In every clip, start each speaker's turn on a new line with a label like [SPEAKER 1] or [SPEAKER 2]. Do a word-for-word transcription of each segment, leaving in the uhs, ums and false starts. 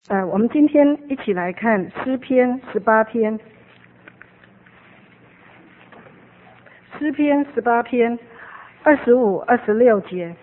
[SPEAKER 1] 呃，我们今天一起来看诗篇十八篇。诗篇十八篇二十五、二十六节。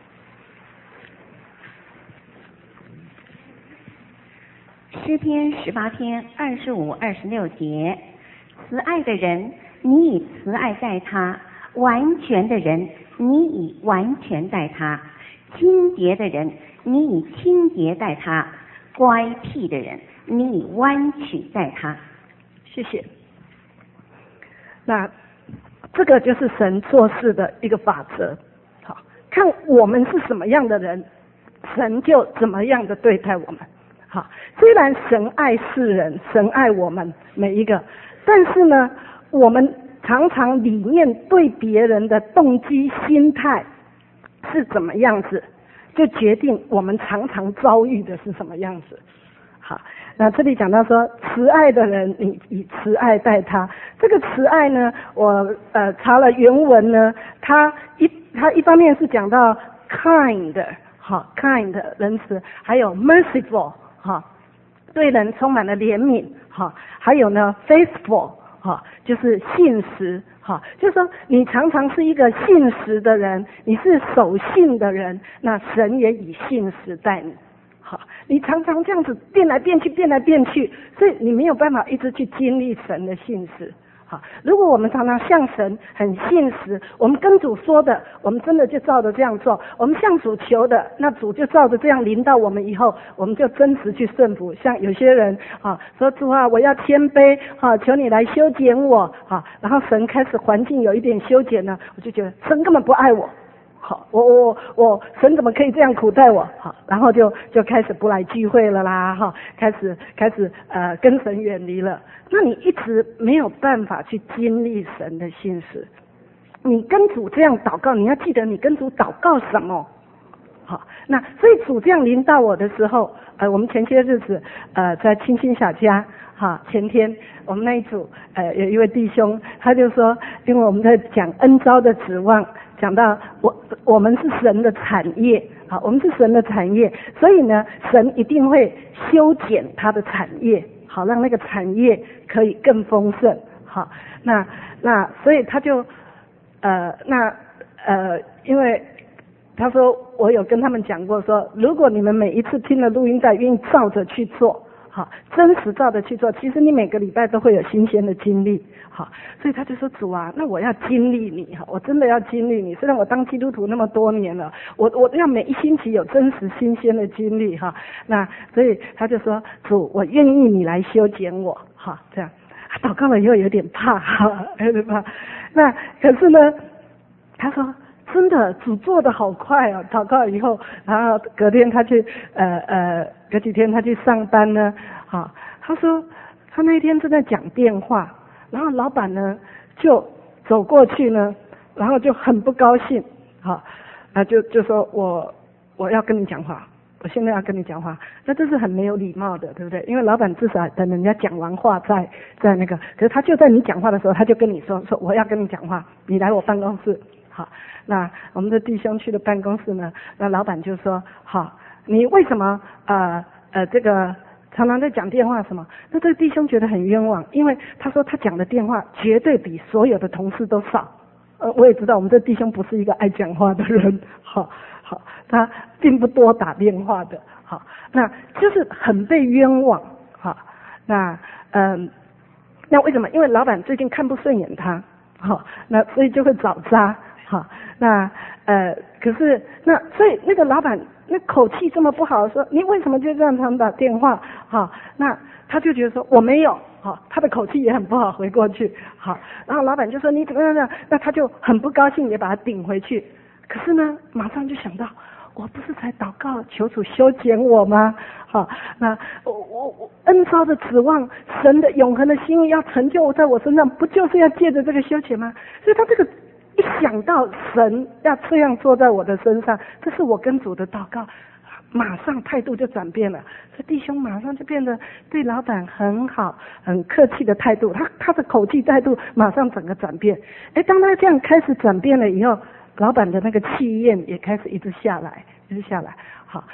[SPEAKER 2] 诗篇十八篇二十五、二十六节，慈爱的人，你以慈爱待他；完全的人，你以完全待他；清洁的人，你以清洁待他；乖僻的人，你以弯曲待他。
[SPEAKER 1] 谢谢。那这个就是神做事的一个法则。好，看我们是什么样的人，神就怎么样的对待我们。好，虽然神爱世人，神爱我们每一个，但是呢，我们常常里面对别人的动机、心态是怎么样子，就决定我们常常遭遇的是什么样子。好，那这里讲到说，慈爱的人，你以慈爱待他。这个慈爱呢，我呃查了原文呢，它一它一方面是讲到 kind， 好 kind 仁慈，还有 merciful， 好对人充满了怜悯，好还有呢 faithful， 好就是信实，好就是说你常常是一个信实的人，你是守信的人，那神也以信实待你。好，你常常这样子变来变去，变来变去，所以你没有办法一直去经历神的信实。好，如果我们常常向神很信实，我们跟主说的，我们真的就照着这样做；我们向主求的，那主就照着这样临到我们以后，我们就真实去顺服。像有些人啊，说主啊，我要谦卑啊，求你来修剪我啊，然后神开始环境有一点修剪呢，我就觉得神根本不爱我。好，我我我神怎么可以这样苦待我？好，然后就就开始不来聚会了啦，哈，开始开始呃跟神远离了。那你一直没有办法去经历神的信实。你跟主这样祷告，你要记得你跟主祷告什么？好，那所以主这样临到我的时候，呃，我们前些日子呃在清新小家，哈，前天我们那一组呃有一位弟兄，他就说，因为我们在讲恩召的指望。讲到我我们是神的产业，好，我们是神的产业，所以呢，神一定会修剪他的产业，好让那个产业可以更丰盛，好，那那所以他就呃那呃因为他说我有跟他们讲过说，如果你们每一次听了录音带愿意照着去做，好，真实照着去做，其实你每个礼拜都会有新鲜的经历，好，所以他就说主啊，那我要经历你哈，我真的要经历你。虽然我当基督徒那么多年了，我我要每一星期有真实新鲜的经历哈。那所以他就说主，我愿意你来修剪我哈，这样。祷告了以后有点怕哈，有点怕。那可是呢，他说真的主做的好快哦，祷告以后，然后隔天他去呃呃。隔几天他去上班呢，啊，他说他那一天正在讲电话，然后老板呢就走过去呢，然后就很不高兴，好，啊就就说我我要跟你讲话，我现在要跟你讲话，那这是很没有礼貌的，对不对？因为老板至少等人家讲完话再再那个，可是他就在你讲话的时候，他就跟你说说我要跟你讲话，你来我办公室，好，那我们的弟兄去了办公室呢，那老板就说好。你为什么呃呃这个常常在讲电话什么？那这个弟兄觉得很冤枉，因为他说他讲的电话绝对比所有的同事都少。呃，我也知道我们这弟兄不是一个爱讲话的人，好好，他并不多打电话的，好，那就是很被冤枉，好，那嗯、呃，那为什么？因为老板最近看不顺眼他，好，那所以就会找茬，好，那呃可是那所以那个老板。那口气这么不好，说你为什么就这样常打电话？好，那他就觉得说我没有，好，他的口气也很不好，回过去，好，然后老板就说你怎么样呢？那他就很不高兴，也把他顶回去。可是呢，马上就想到，我不是才祷告求主修剪我吗？好，那我我我恩召的指望，神的永恒的心意要成就在我身上，不就是要借着这个修剪吗？所以他这个。一想到神要这样做在我的身上，这是我跟主的祷告，马上态度就转变了。这弟兄马上就变得对老板很好、很客气的态度，他他的口气态度马上整个转变。哎，当他这样开始转变了以后，老板的那个气焰也开始一直下来，一直下来。好，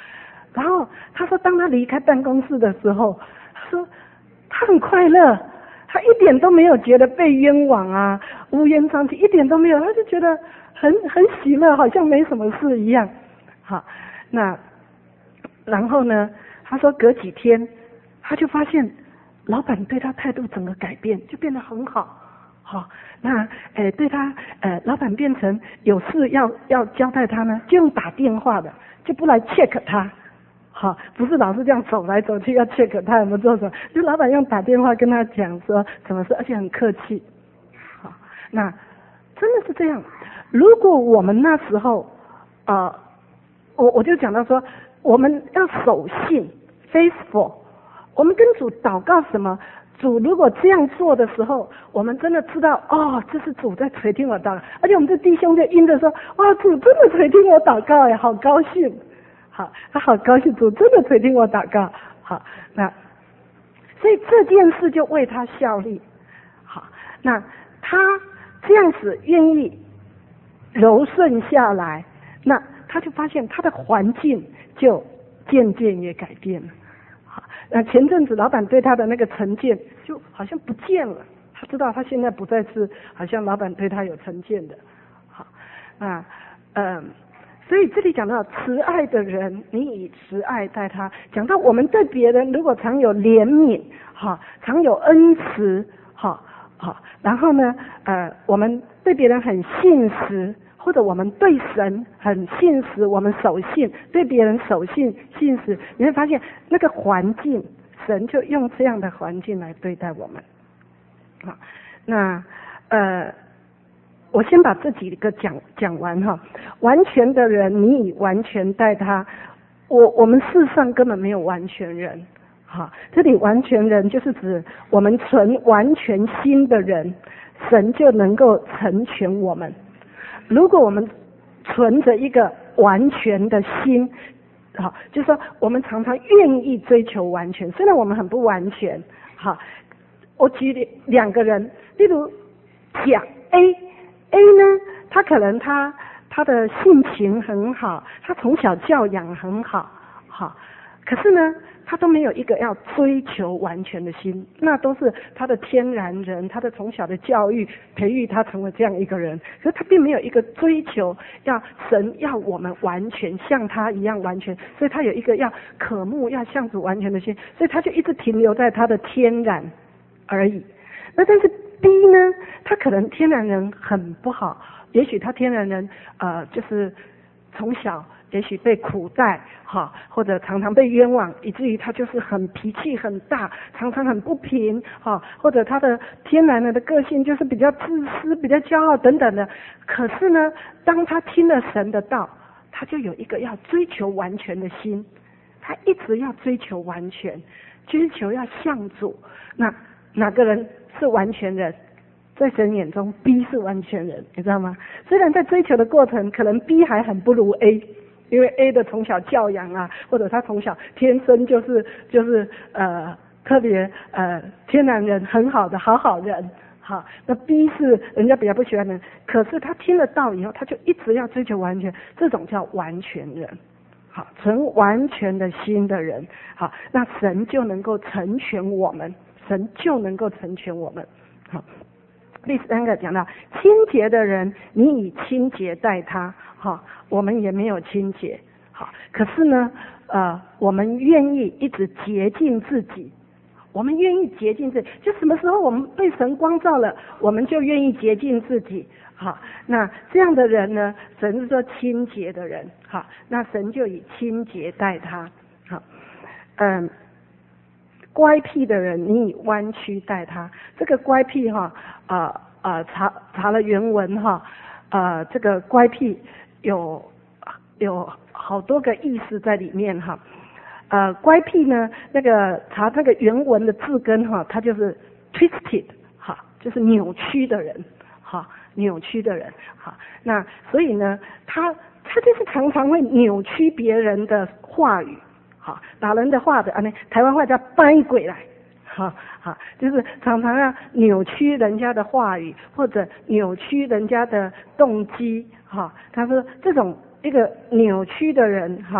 [SPEAKER 1] 然后他说，当他离开办公室的时候，他说他很快乐，他一点都没有觉得被冤枉啊，乌烟瘴气，一点都没有，他就觉得很很喜乐，好像没什么事一样。好，那然后呢，他说隔几天他就发现老板对他态度整个改变，就变得很好。好，那呃对他呃老板变成有事要要交代他呢，就用打电话的，就不来 check 他。好，不是老是这样走来走去要 check 他有没有做什么，就老板用打电话跟他讲说什么事，而且很客气。好，那真的是这样。如果我们那时候呃我我就讲到说，我们要守信 faithful， 我们跟主祷告什么，主如果这样做的时候，我们真的知道哦，这是主在垂听我祷告，而且我们这弟兄就因着说，哇，主真的垂听我祷告呀，好高兴。好，他好高兴，主真的垂听我祷告。好，那所以这件事就为他效力。好，那他这样子愿意柔顺下来，那他就发现他的环境就渐渐也改变了。好，那前阵子老板对他的那个成见就好像不见了，他知道他现在不再是好像老板对他有成见的。好，那嗯。所以这里讲到慈爱的人，你以慈爱待他。讲到我们对别人如果常有怜悯，哈，常有恩慈，哈，好，然后呢，呃，我们对别人很信实，或者我们对神很信实，我们守信，对别人守信信实，你会发现那个环境，神就用这样的环境来对待我们。好，那呃。我先把这几个讲讲完哈。完全的人，你以完全待他。我我们世上根本没有完全人，哈，这里完全人就是指我们存完全心的人，神就能够成全我们。如果我们存着一个完全的心，好，就是说我们常常愿意追求完全，虽然我们很不完全，好，我举两个人，例如讲 A。A 呢，他可能他他的性情很好，他从小教养很好，好，可是呢，他都没有一个要追求完全的心，那都是他的天然人，他的从小的教育培育他成为这样一个人，可是他并没有一个追求要神要我们完全像他一样完全，所以他有一个要渴慕要向主完全的心，所以他就一直停留在他的天然而已。那但是B 呢，他可能天然人很不好，也许他天然人呃就是从小也许被苦待哈，或者常常被冤枉，以至于他就是很脾气很大，常常很不平哈，或者他的天然人的个性就是比较自私、比较骄傲等等的。可是呢，当他听了神的道，他就有一个要追求完全的心，他一直要追求完全，追求要向主。那哪个人是完全人？在神眼中 B 是完全人，你知道吗？虽然在追求的过程可能 B 还很不如 A， 因为 A 的从小教养啊，或者他从小天生就是就是呃特别呃天然人很好的好好人，好，那 B 是人家比较不喜欢的人，可是他听了道以后，他就一直要追求完全，这种叫完全人。好，存完全的心的人，好，那神就能够成全我们，神就能够成全我们。好，第三个讲到清洁的人，你以清洁待他，好，我们也没有清洁，好，可是呢，呃，我们愿意一直洁净自己，我们愿意洁净自己，就什么时候我们被神光照了，我们就愿意洁净自己。好，那这样的人呢，神是说清洁的人，好，那神就以清洁待他。好，嗯，乖僻的人，你以弯曲待他。这个乖僻哈，啊、呃、啊，查查了原文哈，呃，这个乖僻有有好多个意思在里面哈。呃，乖僻呢，那个查这个原文的字根哈，它就是 twisted， 哈，就是扭曲的人，哈。扭曲的人，好，那所以呢，他他就是常常会扭曲别人的话语，好，把人的话的啊，那台湾话叫掰鬼来，好好，就是常常要扭曲人家的话语，或者扭曲人家的动机，哈，他说这种一个扭曲的人，哈，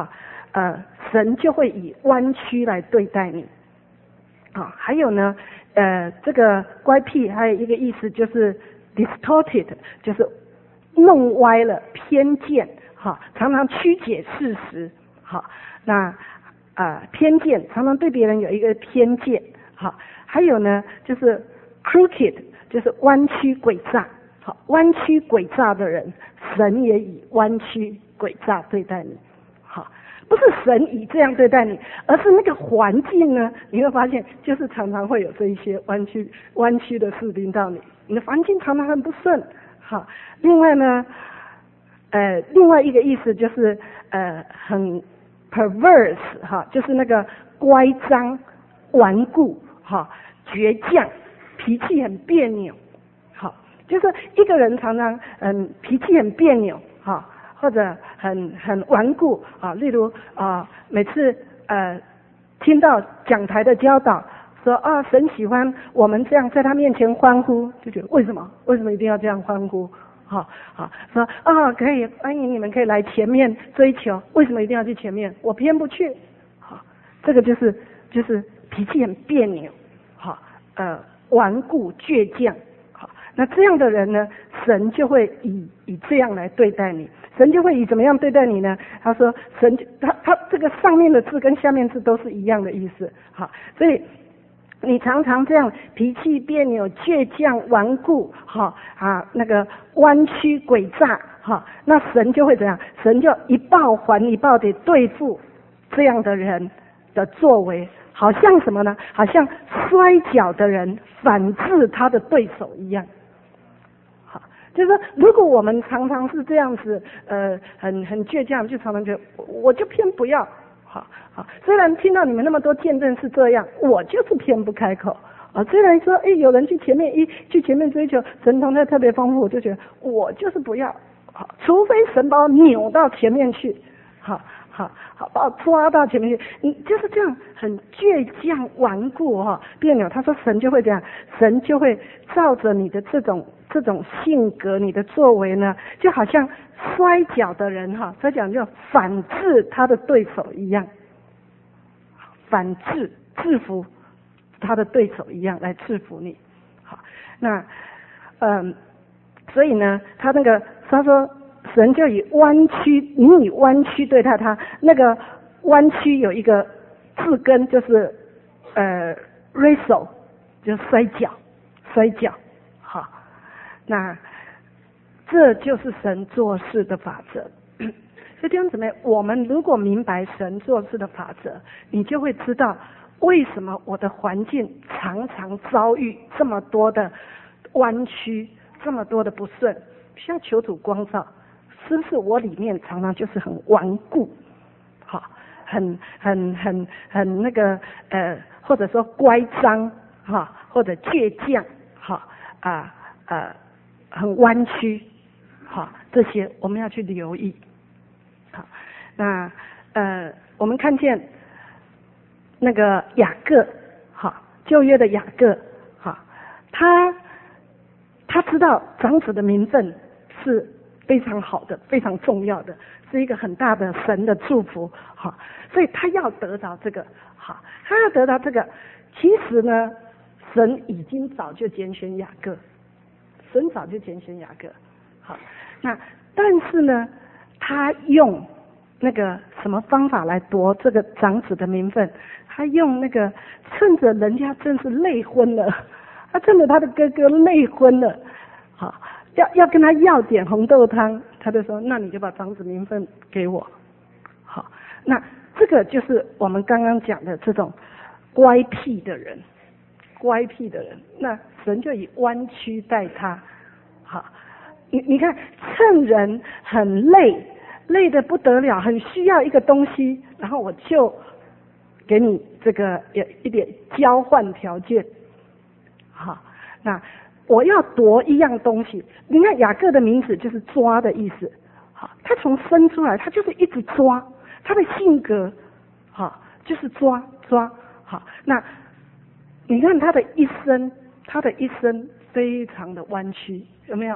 [SPEAKER 1] 呃，神就会以弯曲来对待你。啊，还有呢，呃，这个乖僻还有一个意思就是 distorted， 就是弄歪了、偏见，哈，常常曲解事实，好，那呃偏见常常对别人有一个偏见，好，还有呢就是 crooked， 就是弯曲诡诈，好，弯曲诡诈的人，神也以弯曲诡诈对待你，好。不是神以这样对待你，而是那个环境呢，你会发现就是常常会有这一些弯曲弯曲的事临到你，你的环境常常很不顺。好，另外呢，呃，另外一个意思就是呃很 perverse 哈，就是那个乖张、顽固哈、倔强、脾气很别扭。好，就是一个人常常嗯脾气很别扭哈。或者很很顽固啊，例如啊，每次呃听到讲台的教导说啊，神喜欢我们这样在他面前欢呼，就觉得为什么？为什么一定要这样欢呼？好好说啊，可以欢迎你们可以来前面追求，为什么一定要去前面？我偏不去。好，这个就是就是脾气很别扭，好呃顽固倔强。那这样的人呢，神就会以以这样来对待你，神就会以怎么样对待你呢？他说，神他他这个上面的字跟下面字都是一样的意思，好，所以你常常这样脾气别扭、倔强、顽固，好啊，那个弯曲诡诈，好，那神就会怎样？神就一报还一报地对付这样的人的作为。好像什么呢？好像摔跤的人反制他的对手一样。好，就是说，如果我们常常是这样子，呃，很很倔强，就常常觉得我就偏不要。好，好，虽然听到你们那么多见证是这样，我就是偏不开口。啊，虽然说，哎，有人去前面一去前面追求神同在特别丰富，我就觉得我就是不要。好，除非神把我扭到前面去。好。好好把我抓到前面去，你就是这样很倔强顽固哈、哦、别扭。他说神就会这样，神就会照着你的这种这种性格，你的作为呢，就好像摔跤的人哈，摔跤就反制他的对手一样，反制制服他的对手一样来制服你。好，那嗯，所以呢，他那个他说。神就以弯曲，你以弯曲对待他，那个弯曲有一个字根就是呃 wrestle， 就是摔跤，摔跤。好，那这就是神做事的法则。所以弟兄姊妹，我们如果明白神做事的法则，你就会知道为什么我的环境常常遭遇这么多的弯曲，这么多的不顺，需要求主光照。是不是我里面常常就是很顽固，好，很很很很那个呃，或者说乖张哈，或者倔强哈啊啊，很弯曲，好，这些我们要去留意。好，那呃，我们看见那个雅各，好，旧约的雅各，好，他他知道长子的名分是非常好的，非常重要的，是一个很大的神的祝福，好，所以他要得到这个，好，他要得到这个。其实呢，神已经早就拣选雅各，神早就拣选雅各，好，那但是呢，他用那个什么方法来夺这个长子的名分？他用那个趁着人家真是累昏了，他趁着他的哥哥累昏了，好。要要跟他要点红豆汤，他就说：“那你就把长子名分给我。”好，那这个就是我们刚刚讲的这种乖僻的人，乖僻的人，那神就以弯曲待他。好，你你看，趁人很累，累得不得了，很需要一个东西，然后我就给你这个有一点交换条件。好，那。我要夺一样东西，你看雅各的名字就是抓的意思，好，他从生出来他就是一直抓，他的性格，好，就是抓抓，好，那你看他的一生，他的一生非常的弯曲，有没有？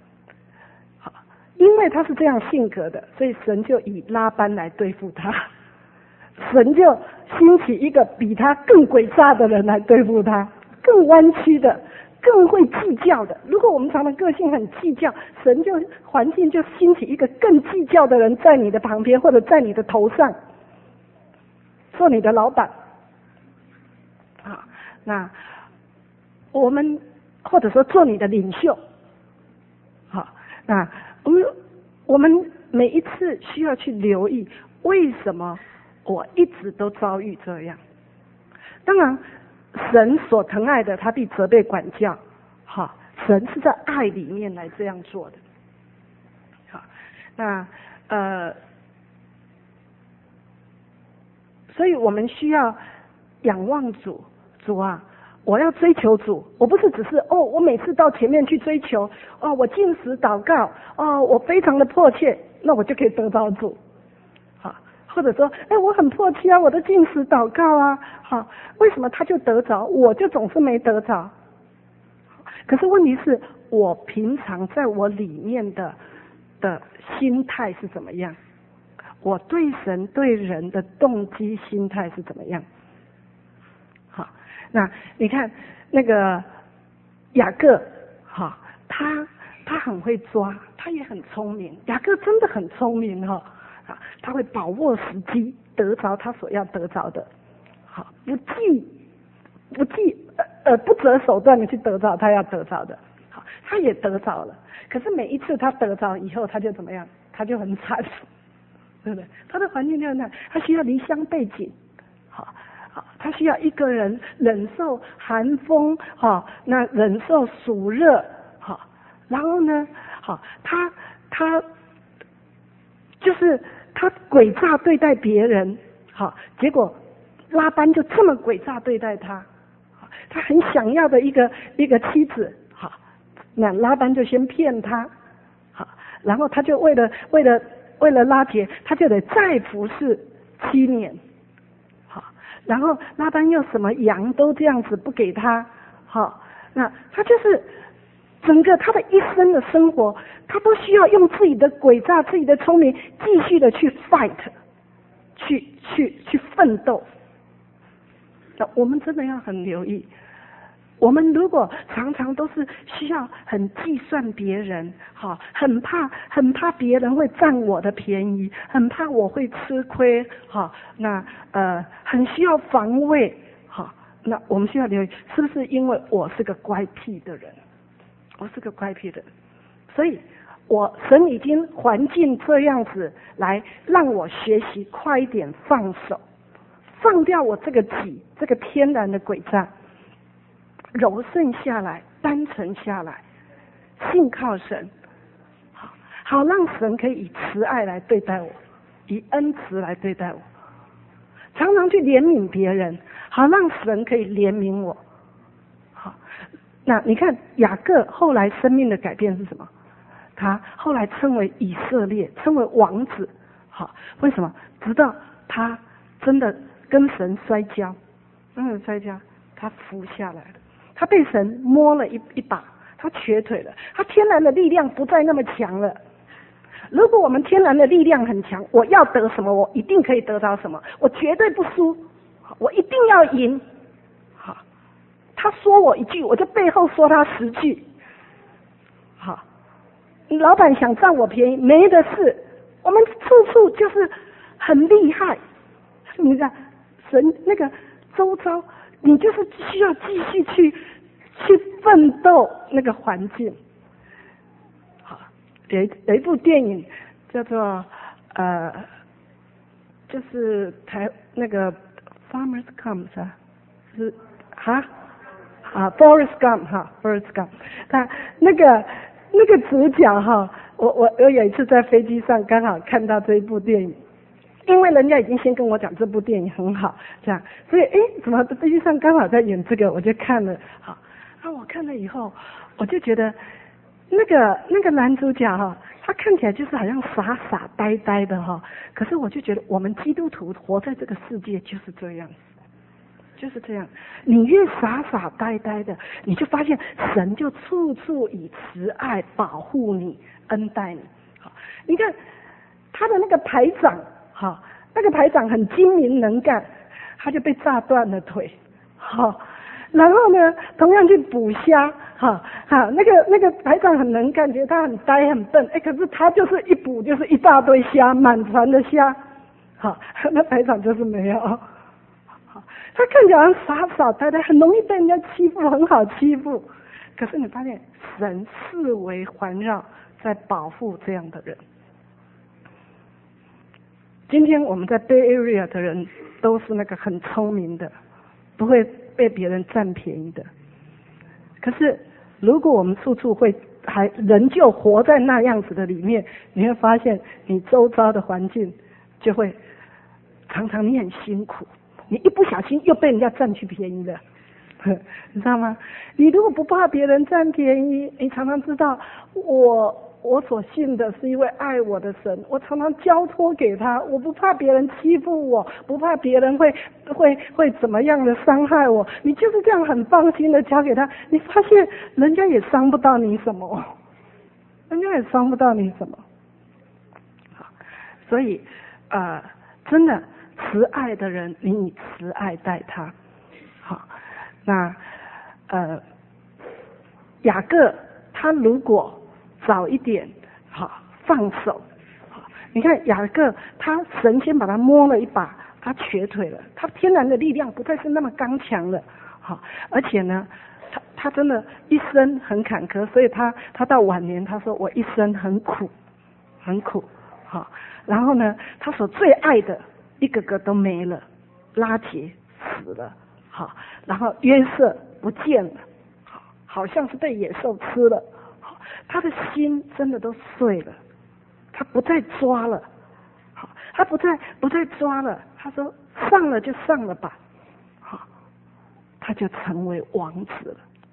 [SPEAKER 1] 好，因为他是这样性格的，所以神就以拉班来对付他， 神就兴起一个比他更诡诈的人来对付他，更弯曲的，更会计较的。如果我们常常个性很计较，神就环境就兴起一个更计较的人在你的旁边，或者在你的头上，做你的老板。啊，那我们或者说做你的领袖。好，那我们我们每一次需要去留意，为什么我一直都遭遇这样？当然，神所疼爱的，他必责备管教。好，神是在爱里面来这样做的。好，那呃，所以我们需要仰望主，主啊，我要追求主，我不是只是哦，我每次到前面去追求，哦，我禁食祷告，哦，我非常的迫切，那我就可以得到主。好，或者说，哎，我很迫切啊，我的禁食祷告啊，好，为什么他就得着，我就总是没得着？可是问题是我平常在我里面的的心态是怎么样？我对神对人的动机心态是怎么样？好，那你看那个雅各，哈，他他很会抓，他也很聪明。雅各真的很聪明哈，啊，他会把握时机，得着他所要得着的，好，不计不计呃呃不择手段的去得着他要得着的，好，他也得着了。可是每一次他得着以后，他就怎么样？他就很惨，对不对？他的环境就很惨，他需要离乡背井，好。他需要一个人忍受寒风，好，那忍受暑热，好，然后呢，好，他他就是他诡诈对待别人，好，结果拉班就这么诡诈对待他，他很想要的一个一个妻子，好，那拉班就先骗他，好，然后他就为了为了为了拉结，他就得再服侍七年。然后拉班又什么羊都这样子不给他，好，那他就是整个他的一生的生活，他都需要用自己的诡诈、自己的聪明，继续的去 fight， 去去去奋斗。那我们真的要很留意，我们如果常常都是需要很计算别人，好，很怕很怕别人会占我的便宜，很怕我会吃亏，好，那呃很需要防卫，好，那我们需要留意，是不是因为我是个乖僻的人，我是个乖僻的人，所以我神已经环境这样子来让我学习快一点放手，放掉我这个己，这个天然的诡诈。柔顺下来，单纯下来，信靠神，好，好让神可以以慈爱来对待我，以恩慈来对待我，常常去怜悯别人，好让神可以怜悯我。好，那你看雅各后来生命的改变是什么？他后来称为以色列，称为王子。好，为什么？直到他真的跟神摔跤，嗯，摔跤，他服下来了。他被神摸了一一把，他瘸腿了，他天然的力量不再那么强了。如果我们天然的力量很强，我要得什么，我一定可以得到什么，我绝对不输，我一定要赢。好，他说我一句，我就背后说他十句。好，老板想占我便宜，没的事，我们处处就是很厉害。你看，神那个周遭。你就是需要继续去去奋斗那个环境。好，有一有一部电影叫做呃，就是台那个 Farmers Gump 啊，是哈啊 Forrest Gump 哈 Forrest Gump， 他那个那个主角哈，我我我有一次在飞机上刚好看到这一部电影。因为人家已经先跟我讲这部电影很好，这样，所以诶，怎么飞机上刚好在演这个，我就看了，好，那我看了以后，我就觉得那个那个男主角哈，他看起来就是好像傻傻呆呆的哈，可是我就觉得我们基督徒活在这个世界就是这样，就是这样，你越傻傻呆呆的，你就发现神就处处以慈爱保护你、恩待你。好，你看他的那个排长。好， 那个排长很精明能干，他就被炸断了腿，好，然后呢，同样去捕虾，哈哈，那个那个排长很能干，觉得他很呆很笨，哎，可是他就是一捕就是一大堆虾，满船的虾，好，那排长就是没有，好，他看起来好像傻傻呆呆，很容易被人家欺负，很好欺负，可是你发现神四围环绕，在保护这样的人。今天我们在 Bay Area 的人都是那个很聪明的，不会被别人占便宜的。可是如果我们处处会还仍旧活在那样子的里面，你会发现你周遭的环境就会常常你很辛苦，你一不小心又被人家占去便宜了，你知道吗？你如果不怕别人占便宜，你常常知道我我所信的是一位爱我的神，我常常交托给他，我不怕别人欺负我，不怕别人会会会怎么样的伤害我，你就是这样很放心的交给他，你发现人家也伤不到你什么，人家也伤不到你什么。好，所以呃，真的慈爱的人，你以慈爱待他。好，那呃，雅各他如果早一点，好放手，好，你看雅各，他神先把他摸了一把，他瘸腿了，他天然的力量不再是那么刚强了，好，而且呢，他他真的一生很坎坷，所以他他到晚年他说我一生很苦，很苦，好，然后呢，他所最爱的一个个都没了，拉结死了，好，然后约瑟不见了，好，好像是被野兽吃了。他的心真的都碎了，他不再抓了，好，他不再不再抓了。他说上了就上了吧，好，他就成为王子了。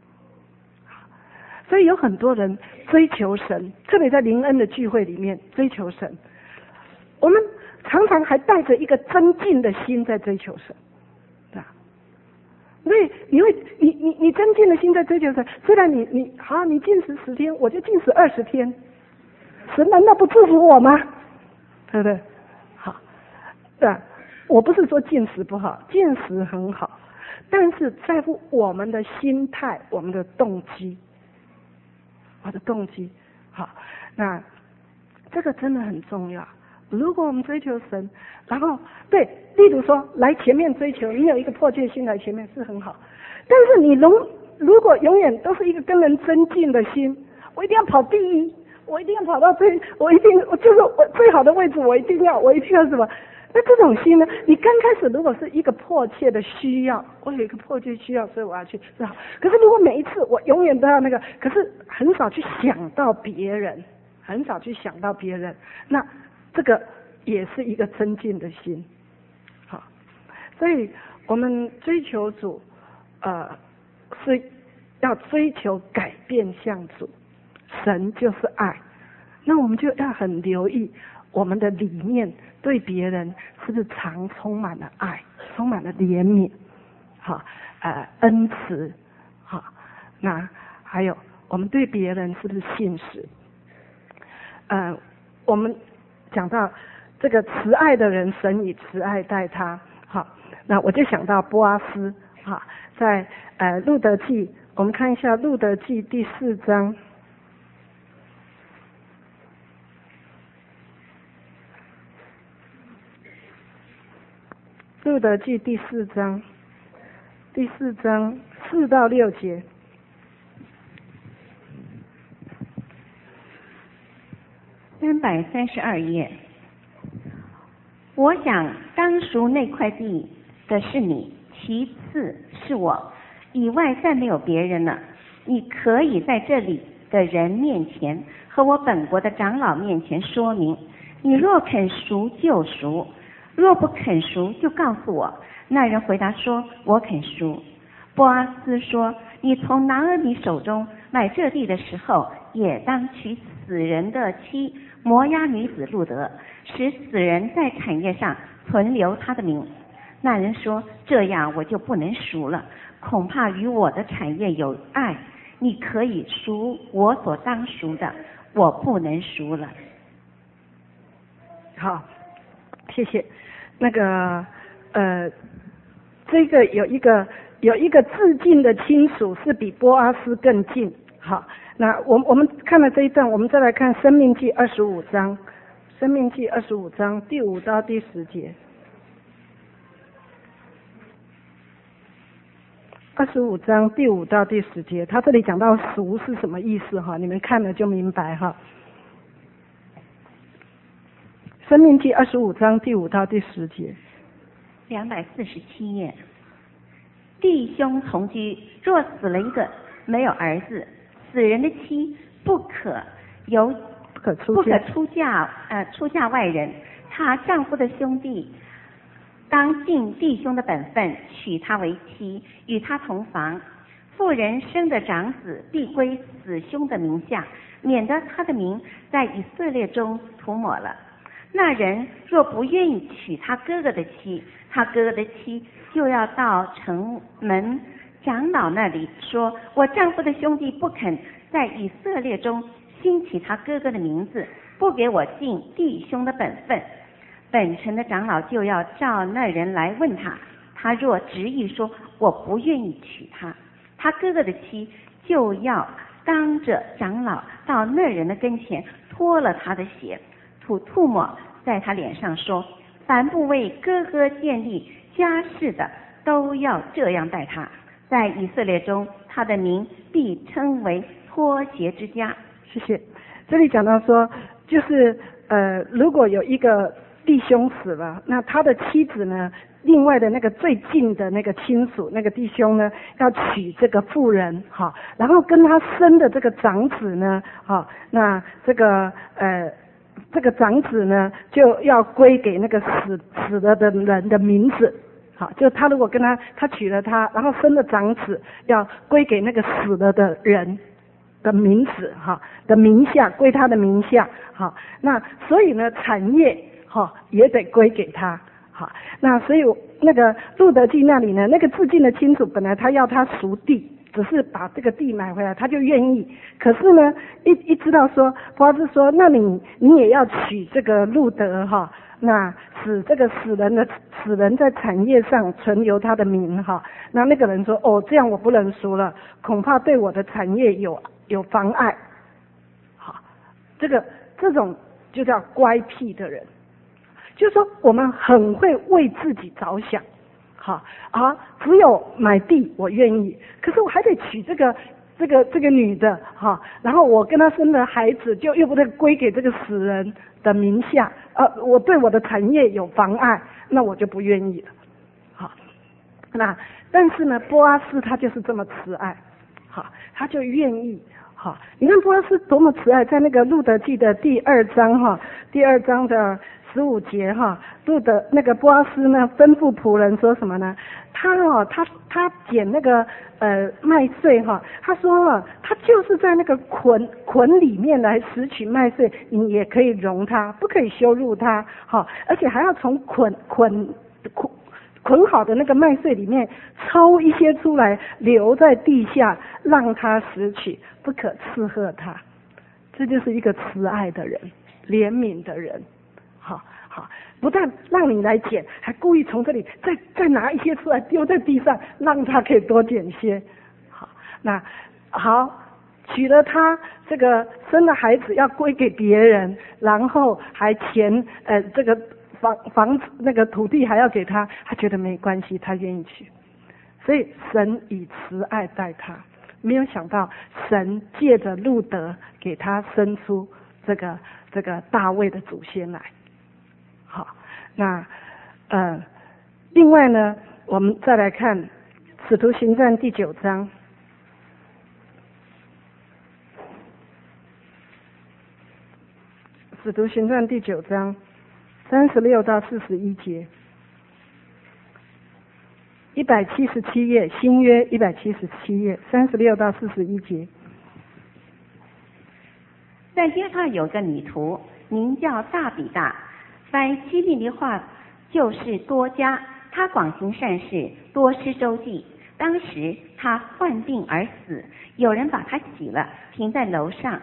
[SPEAKER 1] 所以有很多人追求神，特别在灵恩的聚会里面追求神，我们常常还带着一个增进的心在追求神，对吧？所以你会，你你你增进的心在追求神。虽然你你好，你禁食十天，我就禁食二十天，神难道不祝福我吗？对不对？好，对吧？我不是说禁食不好，禁食很好，但是在乎我们的心态，我们的动机，我的动机。好，那这个真的很重要。如果我们追求神，然后对，例如说来前面追求，你有一个迫切心来前面是很好，但是你永如果永远都是一个跟人增进的心，我一定要跑第一，我一定要跑到最，我一定我就是我最好的位置，我一定要，我一定要什么？那这种心呢？你刚开始如果是一个迫切的需要，我有一个迫切需要，所以我要去是好。可是如果每一次我永远都要那个，可是很少去想到别人，很少去想到别人，那这个也是一个增进的心。好，所以我们追求主，呃，是要追求改变向主。神就是爱，那我们就要很留意我们的里面对别人是不是常充满了爱，充满了怜悯，好，呃，恩慈，好，那还有我们对别人是不是信实？呃，我们讲到这个慈爱的人，神以慈爱待他，好，那我就想到波阿斯，好，在呃路德记，我们看一下路德记第四章。路德记第四章，第四章四到六节。
[SPEAKER 2] 三百三十二页。我想当赎那块地的是你，其次是我，以外再没有别人了。你可以在这里的人面前和我本国的长老面前说明，你若肯赎就赎，若不肯赎就告诉我。那人回答说，我肯赎。波阿斯说，你从拿俄米手中买这地的时候，也当娶死人的妻摩押女子路德，使死人在产业上存留他的名。那人说，这样我就不能赎了，恐怕与我的产业有碍。你可以赎我所当赎的，我不能赎了。
[SPEAKER 1] 好，谢谢。 那个呃，这个有一个有一个至近的亲属是比波阿斯更近。好，那我我们看了这一段，我们再来看《申命记》二十五章，《申命记》二十五章第五到第十节。二十五章第五到第十节，他这里讲到赎是什么意思哈？你们看了就明白哈。申命记二十五章第五到第十节。
[SPEAKER 2] 两百四十七页。弟兄同居，若死了一个没有儿子，死人的妻不可由
[SPEAKER 1] 不可出
[SPEAKER 2] 不可出嫁呃出嫁外人，她丈夫的兄弟当尽弟兄的本分，娶她为妻，与她同房。妇人生的长子必归死兄的名下，免得他的名在以色列中涂抹了。那人若不愿意娶他哥哥的妻，他哥哥的妻就要到城门长老那里说，我丈夫的兄弟不肯在以色列中兴起他哥哥的名字，不给我尽弟兄的本分。本城的长老就要召那人来问他，他若执意说我不愿意娶他，他哥哥的妻就要当着长老到那人的跟前，脱了他的血，吐吐沫在他脸上，说，凡不为哥哥建立家室的，都要这样待他。在以色列中，他的名必称为脱鞋之家。
[SPEAKER 1] 谢谢。这里讲到说，就是呃，如果有一个弟兄死了，那他的妻子呢，另外的那个最近的那个亲属，那个弟兄呢，要娶这个妇人，哈，然后跟他生的这个长子呢，哈，那这个呃，这个长子呢，就要归给那个死死了的人的名字，好，就他如果跟他他娶了他，然后生的长子要归给那个死了的人的名字，哈的名下，归他的名下，好，那所以呢，产业哈也得归给他。好，那所以那个路德记那里呢，那个至近的亲属本来他要他赎地，只是把这个地买回来，他就愿意。可是呢，一一知道说，波阿斯说，那你你也要娶这个路德哈，那使这个死人的死人在产业上存留他的名哈。那那个人说，哦，这样我不能赎了，恐怕对我的产业有有妨碍。好，这个这种就叫乖僻的人。就是说，我们很会为自己着想，好啊，只有买地我愿意，可是我还得娶这个这个这个女的，哈，然后我跟她生的孩子就又不得归给这个死人的名下，呃，我对我的产业有妨碍，那我就不愿意了，好，那但是呢，波阿斯他就是这么慈爱，好，他就愿意。好，你看波阿斯多么慈爱，在那个路德记的第二章哈，第二章的十五节哈，路德那个波阿斯呢吩咐仆人说什么呢？他哦，他他捡那个呃麦穗哈，他说啊，他就是在那个捆捆里面来拾取麦穗，你也可以容他，不可以羞辱他，好，而且还要从捆捆捆。捆好的那个麦穗里面抽一些出来，留在地下让他拾取，不可斥喝他。这就是一个慈爱的人，怜悯的人。好好，不但让你来捡，还故意从这里再再拿一些出来丢在地上，让他可以多捡些。好，那好，娶了他这个生的孩子要归给别人，然后还钱呃这个。房房子那个土地还要给他，他觉得没关系，他愿意去。所以神以慈爱待他，没有想到神借着路德给他生出这个这个大卫的祖先来。好，那呃，另外呢，我们再来看《使徒行传》第九章。《使徒行传》第九章。三十六到四十一节，一百七十七页，新约一百七十七页，三十六到四十一节。
[SPEAKER 2] 在街上有个女徒，名叫大比大，翻希利尼话就是多加。她广行善事，多施周济。当时她患病而死，有人把她洗了，停在楼上。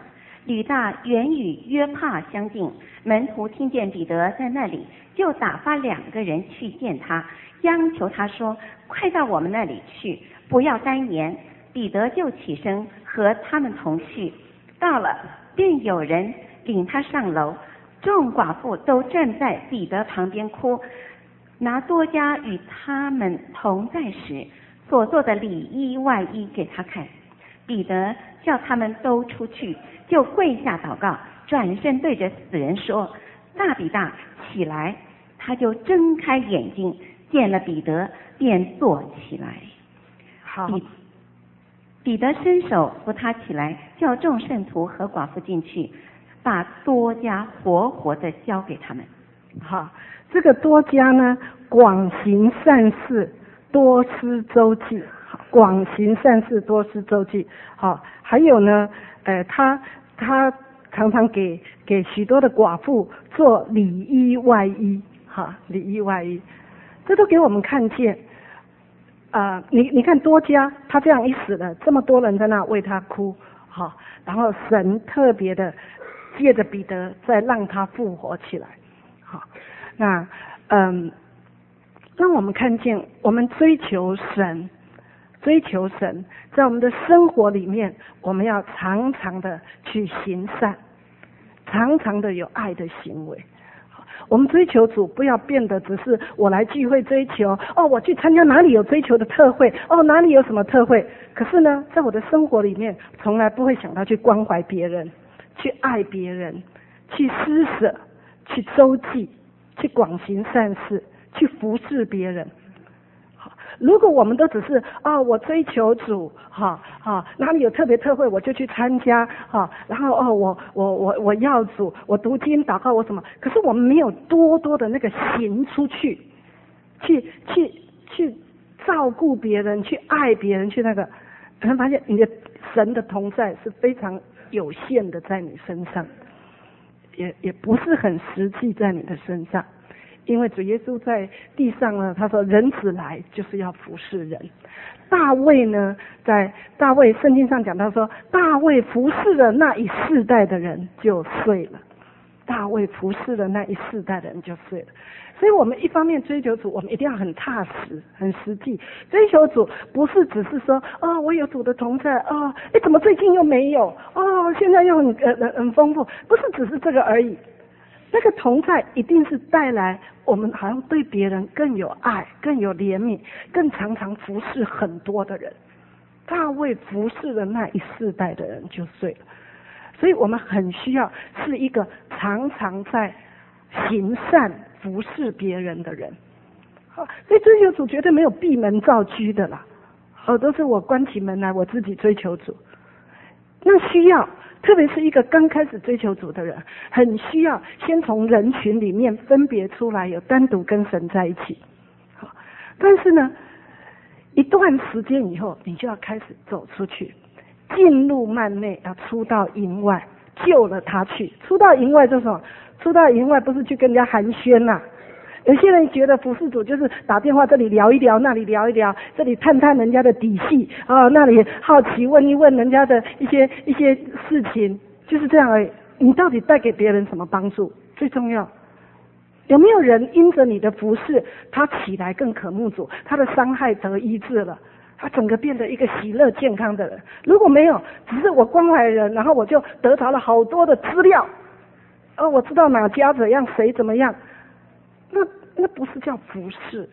[SPEAKER 2] 吕大原与约帕相近，门徒听见彼得在那里，就打发两个人去见他，央求他说：快到我们那里去，不要单言。彼得就起身和他们同去，到了，便有人领他上楼，众寡妇都站在彼得旁边哭，拿多加与他们同在时所做的里衣外衣给他看。彼得叫他们都出去，就跪下祷告，转身对着死人说：大比大，起来！他就睁开眼睛，见了彼得，便坐起来。
[SPEAKER 1] 好，
[SPEAKER 2] 彼彼得伸手扶他起来，叫众圣徒和寡妇进去，把多加活活的交给他们。
[SPEAKER 1] 好，这个多加呢，广行善事，多施周济。广行善事，多施周济。好，还有呢，呃，他他常常给给许多的寡妇做里衣外衣，哈，里衣外衣，这都给我们看见。啊、呃，你你看多加，他这样一死了，这么多人在那为他哭，好，然后神特别的借着彼得再让他复活起来，好，那嗯，让我们看见我们追求神。追求神，在我们的生活里面，我们要常常的去行善，常常的有爱的行为。我们追求主，不要变得只是我来聚会追求，哦，我去参加哪里有追求的特会，哦，哪里有什么特会。可是呢，在我的生活里面，从来不会想到去关怀别人，去爱别人，去施舍，去周济，去广行善事，去服侍别人。如果我们都只是啊、哦，我追求主，哈哈，哪里有特别特会我就去参加，哈，然后哦，我我我我要主，我读经祷告我什么，可是我们没有多多的那个行出去，去去去照顾别人，去爱别人，去那个，你会发现你的神的同在是非常有限的在你身上，也也不是很实际在你的身上。因为主耶稣在地上呢，他说人子来就是要服侍人。大卫呢，在大卫圣经上讲到说，大卫服侍了那一世代的人就睡了。大卫服侍了那一世代的人就睡了。所以我们一方面追求主，我们一定要很踏实、很实际。追求主不是只是说，哦，我有主的同在，哦，哎，怎么最近又没有？哦，现在又很很很丰富，不是只是这个而已。那个同在一定是带来我们好像对别人更有爱、更有怜悯、更常常服侍很多的人。大卫服侍了那一世代的人就睡了，所以我们很需要是一个常常在行善服侍别人的人。好，所以追求主绝对没有闭门造车的啦，好，都是我关起门来我自己追求主。那需要。特别是一个刚开始追求主的人，很需要先从人群里面分别出来，有单独跟神在一起。好，但是呢，一段时间以后，你就要开始走出去，进入幔内，要出到营外，救了他去。出到营外就是什么？出到营外不是去跟人家寒暄呐、啊。有些人觉得服侍主就是打电话这里聊一聊，那里聊一聊，这里探探人家的底细啊，那里好奇问一问人家的一些一些事情，就是这样而已。你到底带给别人什么帮助？最重要，有没有人因着你的服侍，他起来更渴慕主，他的伤害得医治了，他整个变得一个喜乐健康的人？如果没有，只是我关怀人，然后我就得着了好多的资料，哦，我知道哪家怎样，谁怎么样。那那不是叫服侍，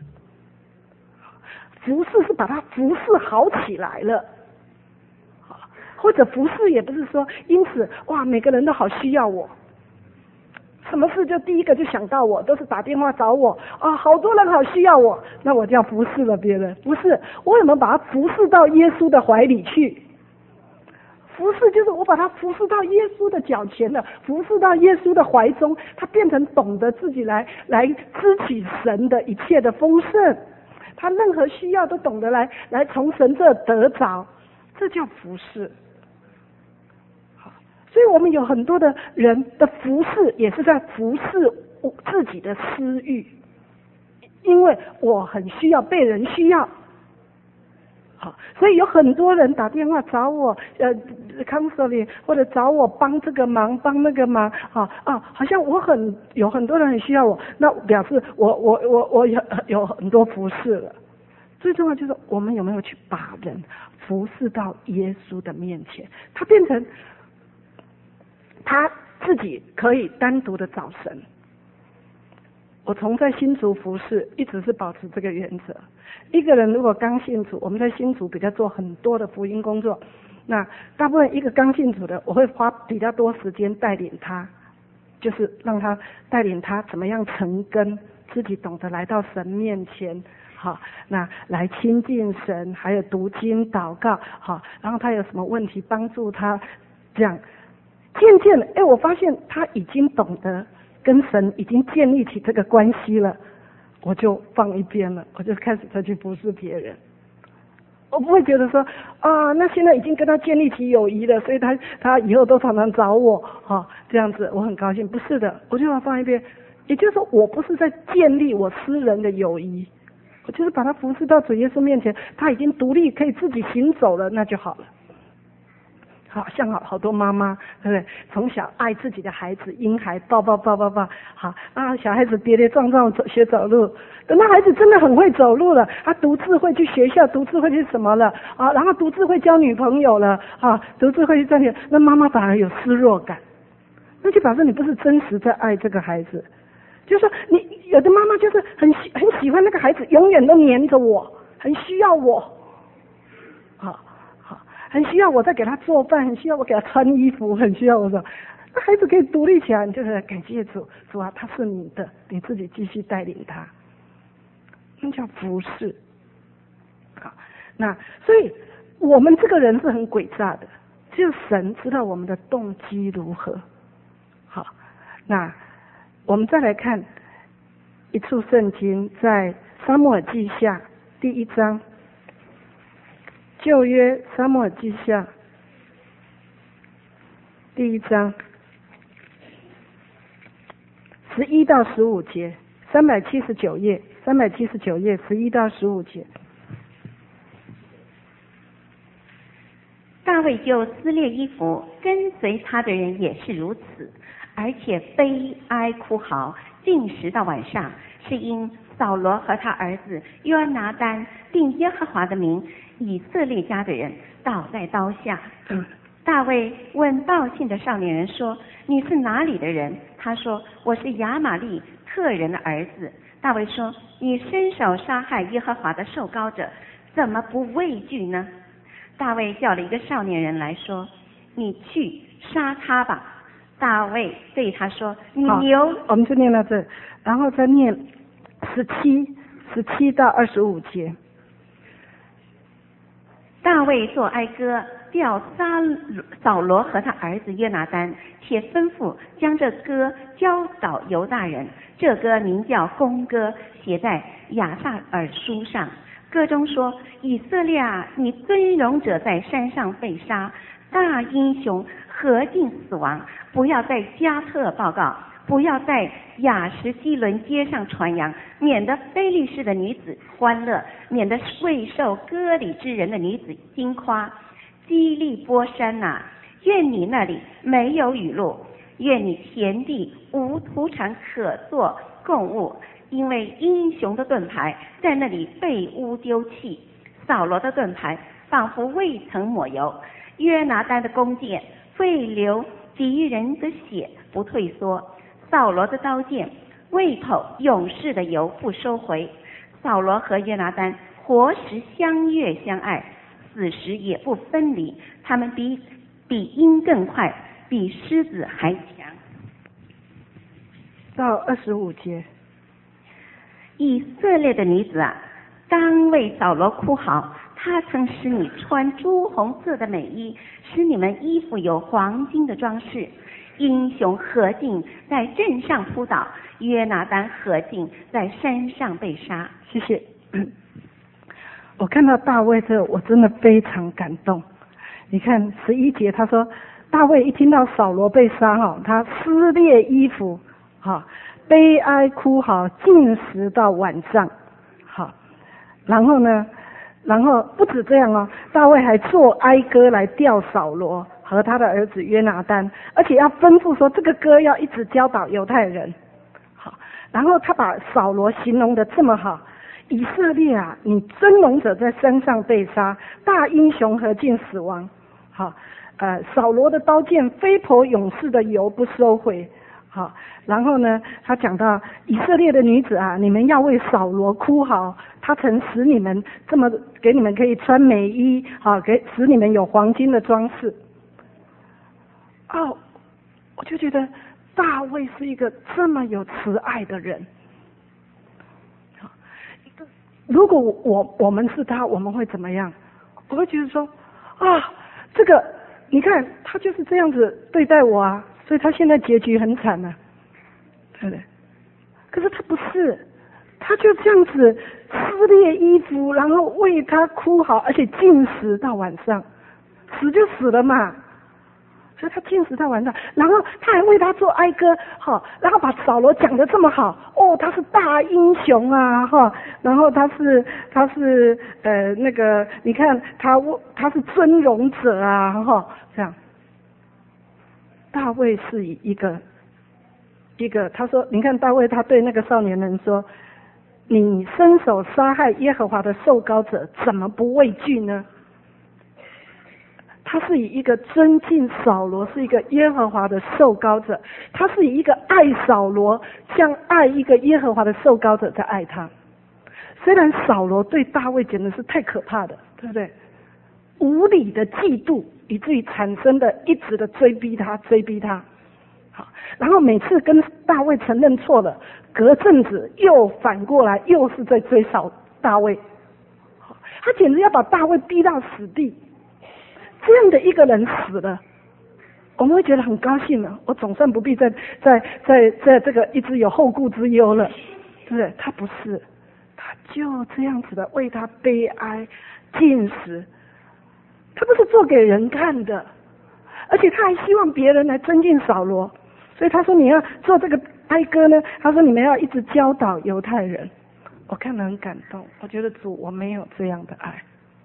[SPEAKER 1] 服侍是把它服侍好起来了，或者服侍也不是说因此哇每个人都好需要我，什么事就第一个就想到我，都是打电话找我啊，好多人好需要我，那我就要服侍了别人。不是，我有没有把它服侍到耶稣的怀里去？服侍就是我把他服侍到耶稣的脚前了，服侍到耶稣的怀中，他变成懂得自己来来支取神的一切的丰盛，他任何需要都懂得来来从神这得着，这叫服侍。好，所以我们有很多的人的服侍也是在服侍自己的私欲，因为我很需要被人需要。 好，所以有很多人打电话找我，呃 ，counseling 或者找我帮这个忙，帮那个忙，好啊，好像我很有很多人很需要我，那表示我我我我有有很多服侍了。最重要就是我们有没有去把人服侍到耶稣的面前，他变成他自己可以单独的找神。我从在新竹服侍一直是保持这个原则。一个人如果刚信主，我们在新竹比较做很多的福音工作，那大部分一个刚信主的，我会花比较多时间带领他，就是让他带领他怎么样成根，自己懂得来到神面前，好，那来亲近神，还有读经祷告，好，然后他有什么问题帮助他，这样渐渐的，哎，我发现他已经懂得跟神已经建立起这个关系了。我就放一边了，我就开始再去服侍别人。我不会觉得说啊，那现在已经跟他建立起友谊了，所以他他以后都常常找我，哈、啊，这样子我很高兴。不是的，我就要放一边。也就是说，我不是在建立我私人的友谊，我就是把他服侍到主耶稣面前，他已经独立可以自己行走了，那就好了。好像好好多妈妈，对不对？从小爱自己的孩子，婴孩抱抱抱抱抱，好啊，小孩子跌跌撞撞走学走路，等到孩子真的很会走路了，他独自会去学校，独自会去什么了啊？然后独自会交女朋友了啊，独自会去赚钱，那妈妈反而有失落感，那就表示你不是真实在爱这个孩子。就是说，你有的妈妈就是很喜很喜欢那个孩子，永远都黏着我，很需要我，好。很需要我在给他做饭，很需要我给他穿衣服，很需要我说，那孩子可以独立起来，你就是感谢主，主啊，他是你的，你自己继续带领他，那叫服侍。好，那所以我们这个人是很诡诈的，只有神知道我们的动机如何。好，那我们再来看一处圣经，在撒母耳记下第一章。旧约撒母耳记下第一章十一到十五节，三百七十九页，三百七十九页十一到十五节。
[SPEAKER 2] 大卫就撕裂衣服，跟随他的人也是如此，而且悲哀哭嚎，进食到晚上，是因扫罗和他儿子约尔拿单定耶和华的名，以色列家的人倒在刀下。
[SPEAKER 1] 嗯，
[SPEAKER 2] 大卫问报信的少年人说：“你是哪里的人？”他说：“我是亚玛利特人的儿子。”大卫说：“你伸手杀害耶和华的受膏者，怎么不畏惧呢？”大卫叫了一个少年人来说：“你去杀他吧。”大卫对他说：“你牛。”
[SPEAKER 1] 我们就念到这，然后再念十七十七到二十五节。
[SPEAKER 2] 大卫作哀歌，调撒扫罗和他儿子约拿单，且吩咐将这歌教导犹大人。这歌名叫弓歌，写在亚萨尔书上。歌中说：“以色列啊，你尊荣者在山上被杀，大英雄何进死亡？不要在加特报告，不要在雅什基伦街上传扬，免得非利士的女子欢乐，免得未受割礼之人的女子惊夸。基利波山呐、啊，愿你那里没有雨露，愿你田地无土产可作供物，因为英雄的盾牌在那里被污丢弃，扫罗的盾牌仿佛未曾抹油，约拿单的弓箭未流敌人的血不退缩，扫罗的刀剑未透勇士的油不收回。扫罗和约拿单活时相悦相爱，死时也不分离，他们比比鹰更快，比狮子还强。
[SPEAKER 1] 到二十五节。
[SPEAKER 2] 以色列的女子啊，当为扫罗哭嚎，他曾使你穿朱红色的美衣，使你们衣服有黄金的装饰。英雄何进在阵上扑倒，约拿单何进在山上被杀。
[SPEAKER 1] 谢谢。我看到大卫这，我真的非常感动。你看十一节，他说大卫一听到扫罗被杀哈，他撕裂衣服，哈，悲哀哭嚎，进食到晚上，好，然后呢， 然后不止这样哦，大卫还做哀歌来吊扫罗和他的儿子约拿单，而且要吩咐说这个歌要一直教导犹太人。好，然后他把扫罗形容的这么好，以色列啊，你尊荣者在山上被杀，大英雄何进死亡。好，呃，扫罗的刀剑，飞婆勇士的油不收回。好，然后呢，他讲到以色列的女子啊，你们要为扫罗哭嚎，他曾使你们这么给你们可以穿美衣，好，给使你们有黄金的装饰。哦，我就觉得大卫是一个这么有慈爱的人。如果我我们是他，我们会怎么样？我会觉得说啊，这个你看他就是这样子对待我啊，所以他现在结局很惨啊，对不对？可是他不是，他就这样子撕裂衣服，然后为他哭嚎，而且禁食到晚上，死就死了嘛。所以他禁食到晚上，然后他还为他做哀歌，哈，然后把扫罗讲得这么好，哦，他是大英雄啊，哈，然后他是他是呃那个，你看他他是尊荣者啊，哈，这样。大卫是以一个一个，他说，你看大卫他对那个少年人说，你伸手杀害耶和华的受膏者，怎么不畏惧呢？他是以一个尊敬扫罗，是一个耶和华的受膏者，他是以一个爱扫罗，像爱一个耶和华的受膏者在爱他。虽然扫罗对大卫简直是太可怕的，对不对？无理的嫉妒，以至于产生的一直的追逼他，追逼他。好，然后每次跟大卫承认错了，隔阵子又反过来，又是在追扫大卫。他简直要把大卫逼到死地。这样的一个人死了，我们会觉得很高兴了，我总算不必再再再再这个一直有后顾之忧了，对不对？他不是，他就这样子的为他悲哀禁食，他不是做给人看的，而且他还希望别人来尊敬扫罗，所以他说你要做这个哀歌呢，他说你们要一直教导犹太人。我看了很感动，我觉得主我没有这样的爱。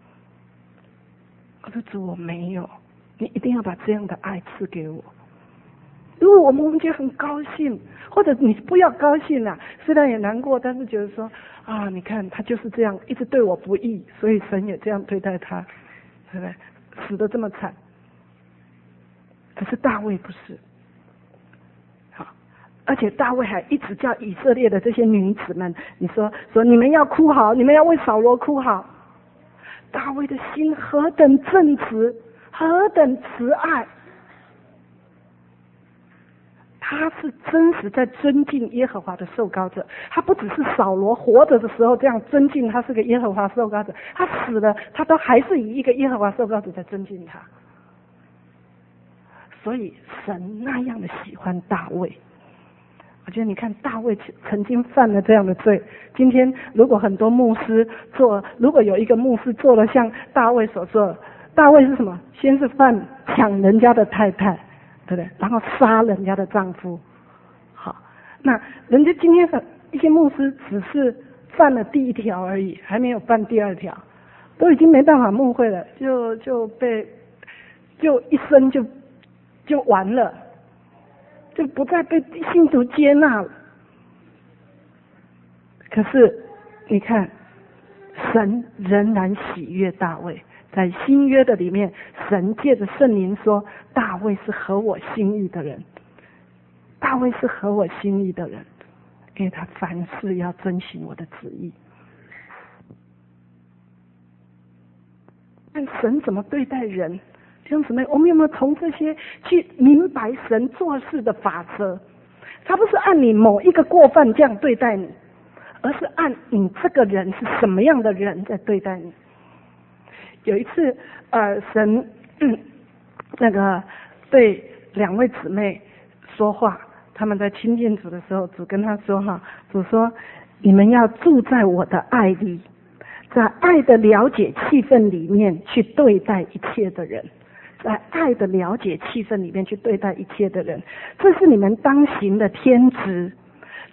[SPEAKER 1] 我说主我没有，你一定要把这样的爱赐给我。如果我们我们觉得很高兴，或者你不要高兴啊，虽然也难过，但是觉得说啊，你看他就是这样一直对我不义，所以神也这样对待他，对不对？死得这么惨。可是大卫不是，好，而且大卫还一直叫以色列的这些女子们，你说说你们要哭嚎，你们要为扫罗哭嚎。大卫的心何等正直，何等慈爱，他是真实在尊敬耶和华的受膏者。他不只是扫罗活着的时候这样尊敬他是个耶和华受膏者，他死了他都还是以一个耶和华受膏者在尊敬他。所以神那样的喜欢大卫。我觉得你看大卫曾经犯了这样的罪，今天如果很多牧师做，如果有一个牧师做了像大卫所做的，大卫是什么？先是犯抢人家的太太，对不对？然后杀人家的丈夫。好，那人家今天的一些牧师只是犯了第一条而已，还没有犯第二条，都已经没办法牧会了，就就被就一生就就完了。就不再被信徒接纳了。可是你看，神仍然喜悦大卫。在新约的里面，神借着圣灵说，大卫是合我心意的人，大卫是合我心意的人，因为他凡事要遵行我的旨意。看神怎么对待人，弟兄姊妹，我们有没有从这些去明白神做事的法则？他不是按你某一个过犯这样对待你，而是按你这个人是什么样的人在对待你。有一次，呃，神、嗯、那个对两位姊妹说话，他们在亲近主的时候，主跟他说哈，主说你们要住在我的爱里，在爱的了解气氛里面去对待一切的人。在爱的了解气氛里面去对待一切的人，这是你们当行的天职，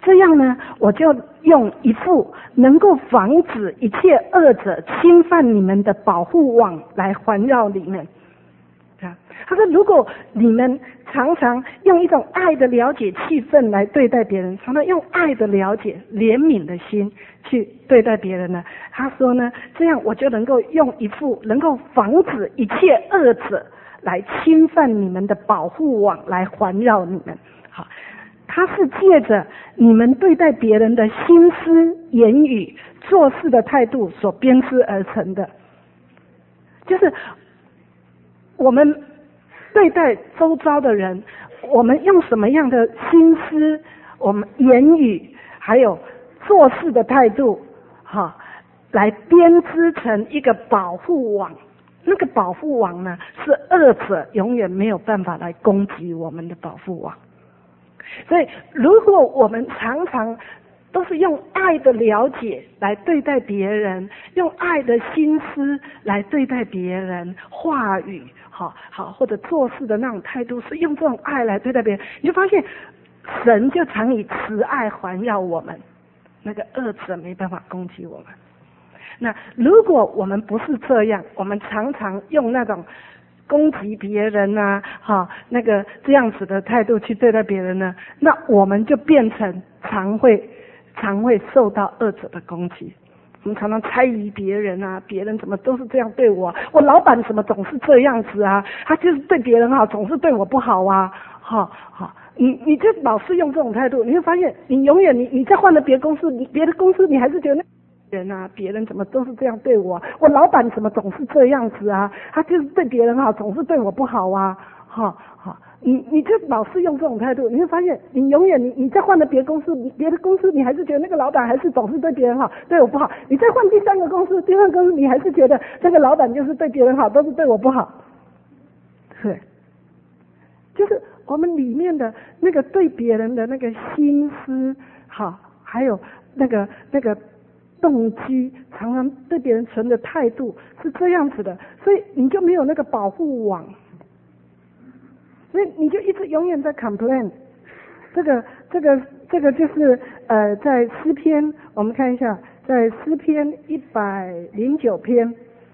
[SPEAKER 1] 这样呢，我就用一副能够防止一切恶者侵犯你们的保护网来环绕你们。他说，如果你们常常用一种爱的了解气氛来对待别人，常常用爱的了解怜悯的心去对待别人呢，他说呢，这样我就能够用一副能够防止一切恶者来侵犯你们的保护网来环绕你们。好，他是借着你们对待别人的心思、言语、做事的态度所编织而成的，就是我们对待周遭的人，我们用什么样的心思、我们言语还有做事的态度，哈，来编织成一个保护网。那个保护网呢，是恶者永远没有办法来攻击我们的保护网。所以，如果我们常常都是用爱的了解来对待别人，用爱的心思来对待别人，话语好好或者做事的那种态度是用这种爱来对待别人，你就发现神就常以慈爱环绕我们，那个恶者没办法攻击我们。那如果我们不是这样，我们常常用那种攻击别人啊，哈，那个这样子的态度去对待别人呢，那我们就变成常会常会受到恶者的攻击。我们常常猜疑别人啊，别人怎么都是这样对我，我老板怎么总是这样子啊，他就是对别人好，总是对我不好啊，哈哈，你你就老是用这种态度，你会发现你永远你你再换了别公司，你别的公司你还是觉得那人啊，别人怎么都是这样对我，我老板怎么总是这样子啊，他就是对别人好，总是对我不好啊，哈哈。你你就老是用这种态度，你会发现你永远你你再换了别公司，你别的公司你还是觉得那个老板还是总是对别人好，对我不好。你再换第三个公司，第三个公司你还是觉得这个老板就是对别人好，都是对我不好。对，就是我们里面的那个对别人的那个心思，好，还有那个那个动机，常常对别人存的态度是这样子的，所以你就没有那个保护网。所以你就一直永远在 complain， 这个这个这个就是呃，在诗篇，我们看一下，在诗篇一百零九篇，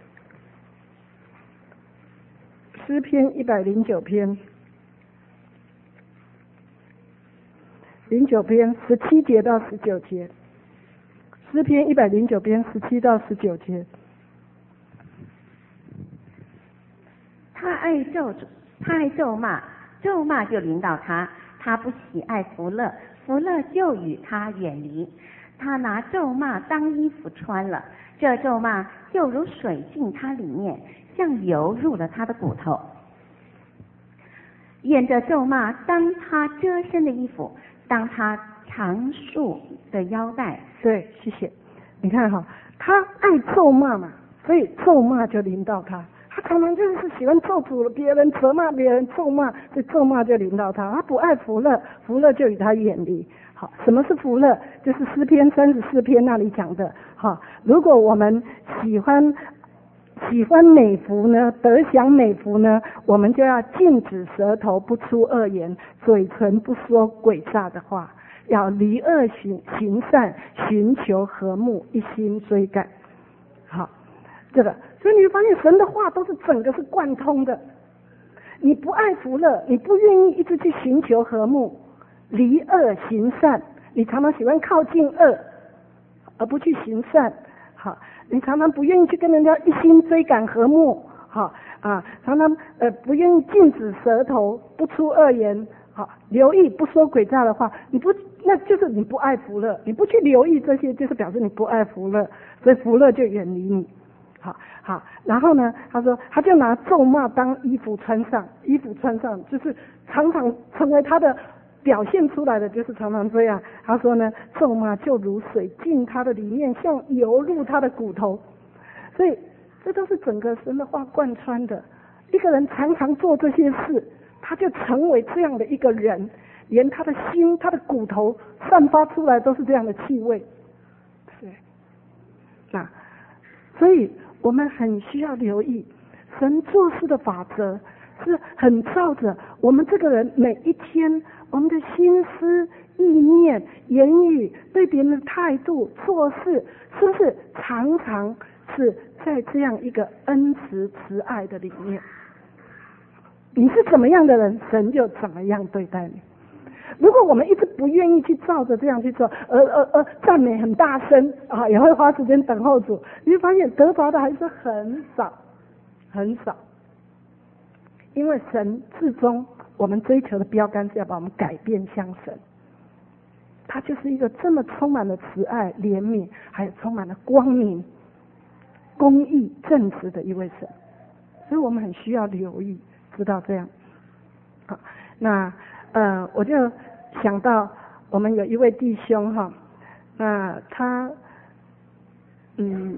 [SPEAKER 1] 诗篇一百零九篇，零九篇十七节到十九节，诗篇一百零九篇十七到十九节，
[SPEAKER 2] 他爱咒诅。他爱咒骂，咒骂就临到他；他不喜爱福乐，福乐就与他远离。他拿咒骂当衣服穿了，这咒骂就如水进他里面，像油入了他的骨头。愿这咒骂当他遮身的衣服，当他长束的腰带。
[SPEAKER 1] 对，谢谢。你看哈，他爱咒骂嘛，所以咒骂就临到他。他常常就是喜欢咒诅别人、责骂别人、咒骂，这咒骂就临到他。他不爱福乐，福乐就与他远离。好，什么是福乐？就是诗篇三十四篇那里讲的。好，如果我们喜欢喜欢美福呢，得享美福呢，我们就要禁止舌头不出恶言，嘴唇不说诡诈的话，要离恶行行善，寻求和睦，一心追赶。好，这个。所以你会发现神的话都是整个是贯通的。你不爱福乐，你不愿意一直去寻求和睦，离恶行善，你常常喜欢靠近恶而不去行善。好，你常常不愿意去跟人家一心追赶和睦。好啊，常常呃不愿意禁止舌头不出恶言。好，留意不说诡诈的话，你不那就是你不爱福乐，你不去留意这些，就是表示你不爱福乐，所以福乐就远离你。好好，然后呢，他说他就拿咒骂当衣服穿上，衣服穿上就是常常成为他的表现出来的，就是常常这样。他说呢，咒骂就如水进他的里面，像油入他的骨头。所以这都是整个神的话贯穿的。一个人常常做这些事，他就成为这样的一个人，连他的心、他的骨头散发出来都是这样的气味。对，那所以我们很需要留意神做事的法则， 是很照着我们这个人每一天我们的心思意念言语对别人的态度做事，是不是常常是在这样一个恩慈慈爱的里面？你是怎么样的人，神就怎么样对待你。如果我们一直不愿意去照着这样去做，而而而赞美很大声啊，也会花时间等候主，你会发现得着的还是很少很少。因为神至终我们追求的标杆是要把我们改变向神，他就是一个这么充满了慈爱怜悯，还有充满了光明公义正直的一位神，所以我们很需要留意知道这样。好，那呃我就想到我们有一位弟兄哈，那他嗯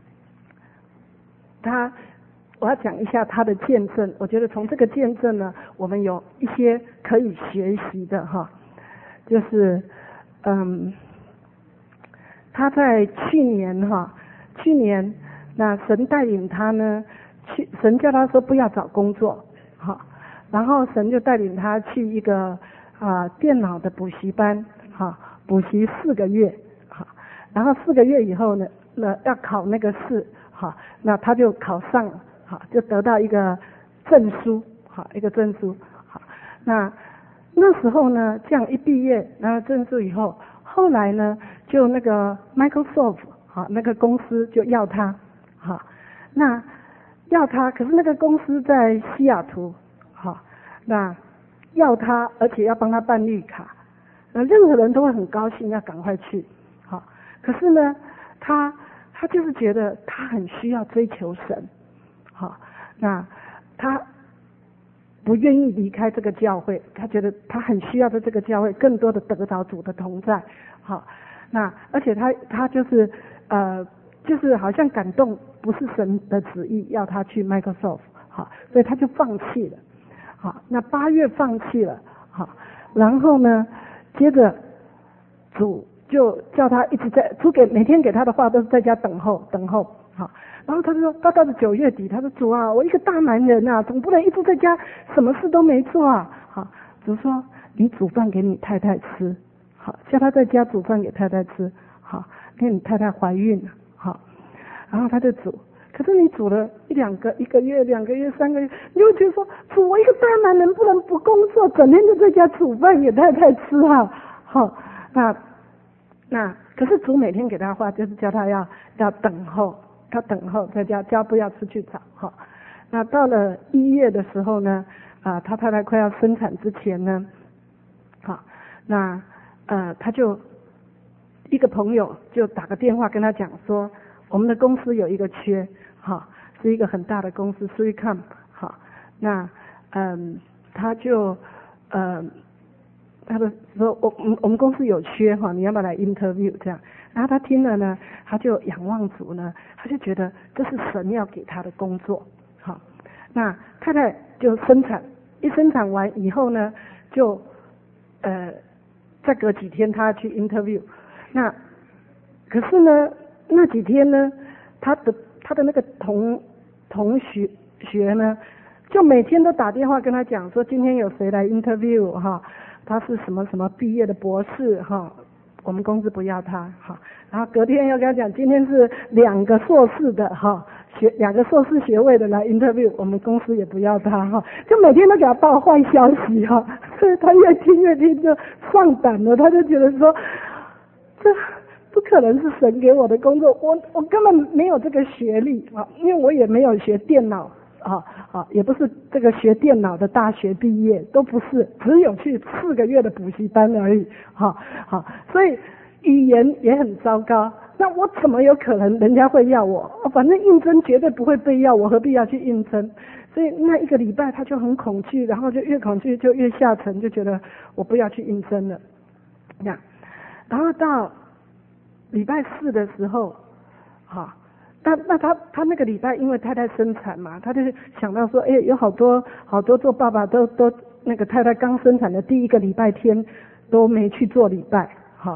[SPEAKER 1] 他我要讲一下他的见证，我觉得从这个见证呢，我们有一些可以学习的哈，就是嗯，他在去年哈，去年那神带领他呢，去神叫他说不要找工作，哈，然后神就带领他去一个啊电脑的补习班，哈，补习四个月，哈，然后四个月以后呢，那要考那个试，哈，那他就考上了。好，就得到一个证书，好，一个证书，好，那那时候呢，这样一毕业拿了证书以后，后来呢，就那个 Microsoft 好，那个公司就要他，好，那要他，可是那个公司在西雅图，好，那要他，而且要帮他办绿卡，那任何人都会很高兴，要赶快去，好，可是呢，他他就是觉得他很需要追求神。好，那他不愿意离开这个教会，他觉得他很需要在这个教会更多的得着主的同在。好，那而且他他就是呃就是好像感动不是神的旨意要他去 Microsoft， 好，所以他就放弃了。好，那八月放弃了，好，然后呢，接着主就叫他一直在主给每天给他的话都是在家等候等候，好。然后他就说，到到了九月底，他说主啊，我一个大男人啊，总不能一直在家什么事都没做啊。好，主说你煮饭给你太太吃，好，叫他在家煮饭给太太吃，好，因为你太太怀孕了，好，然后他就煮，可是你煮了一两个一个月两个月三个月，你就觉得说，主我一个大男人不能不工作，整天就在家煮饭给太太吃啊，好，那那可是主每天给他话就是叫他要要等候。他等候在家，家不要出去找哈。那到了一月的时候呢，啊，他太太快要生产之前呢，好，那呃，他就一个朋友就打个电话跟他讲说，我们的公司有一个缺，哈，是一个很大的公司 ，three com， 好，那嗯，他就呃，他的说我我们我们公司有缺哈，你要不要来 interview 这样？然后他听了呢，他就仰望主呢，他就觉得这是神要给他的工作，好，那太太就生产，一生产完以后呢，就呃再隔几天他去 interview， 那可是呢那几天呢，他的他的那个同同学学呢，就每天都打电话跟他讲说今天有谁来 interview 哈，他是什么什么毕业的博士哈。我们公司不要他，好，然后隔天又跟他讲，今天是两个硕士的哈，学两个硕士学位的来 interview， 我们公司也不要他哈，就每天都给他报坏消息哈，所以他越听越听就上胆了，他就觉得说，这不可能是神给我的工作，我我根本没有这个学历啊，因为我也没有学电脑。啊啊，也不是这个学电脑的大学毕业，都不是，只有去四个月的补习班而已。好，好，所以语言也很糟糕。那我怎么有可能人家会要我？反正应征绝对不会被要，我何必要去应征？所以那一个礼拜他就很恐惧，然后就越恐惧就越下沉，就觉得我不要去应征了。这样，然后到礼拜四的时候，哈。那那他他那个礼拜因为太太生产嘛，他就想到说，哎，有好多好多做爸爸都都那个太太刚生产的第一个礼拜天都没去做礼拜，哈，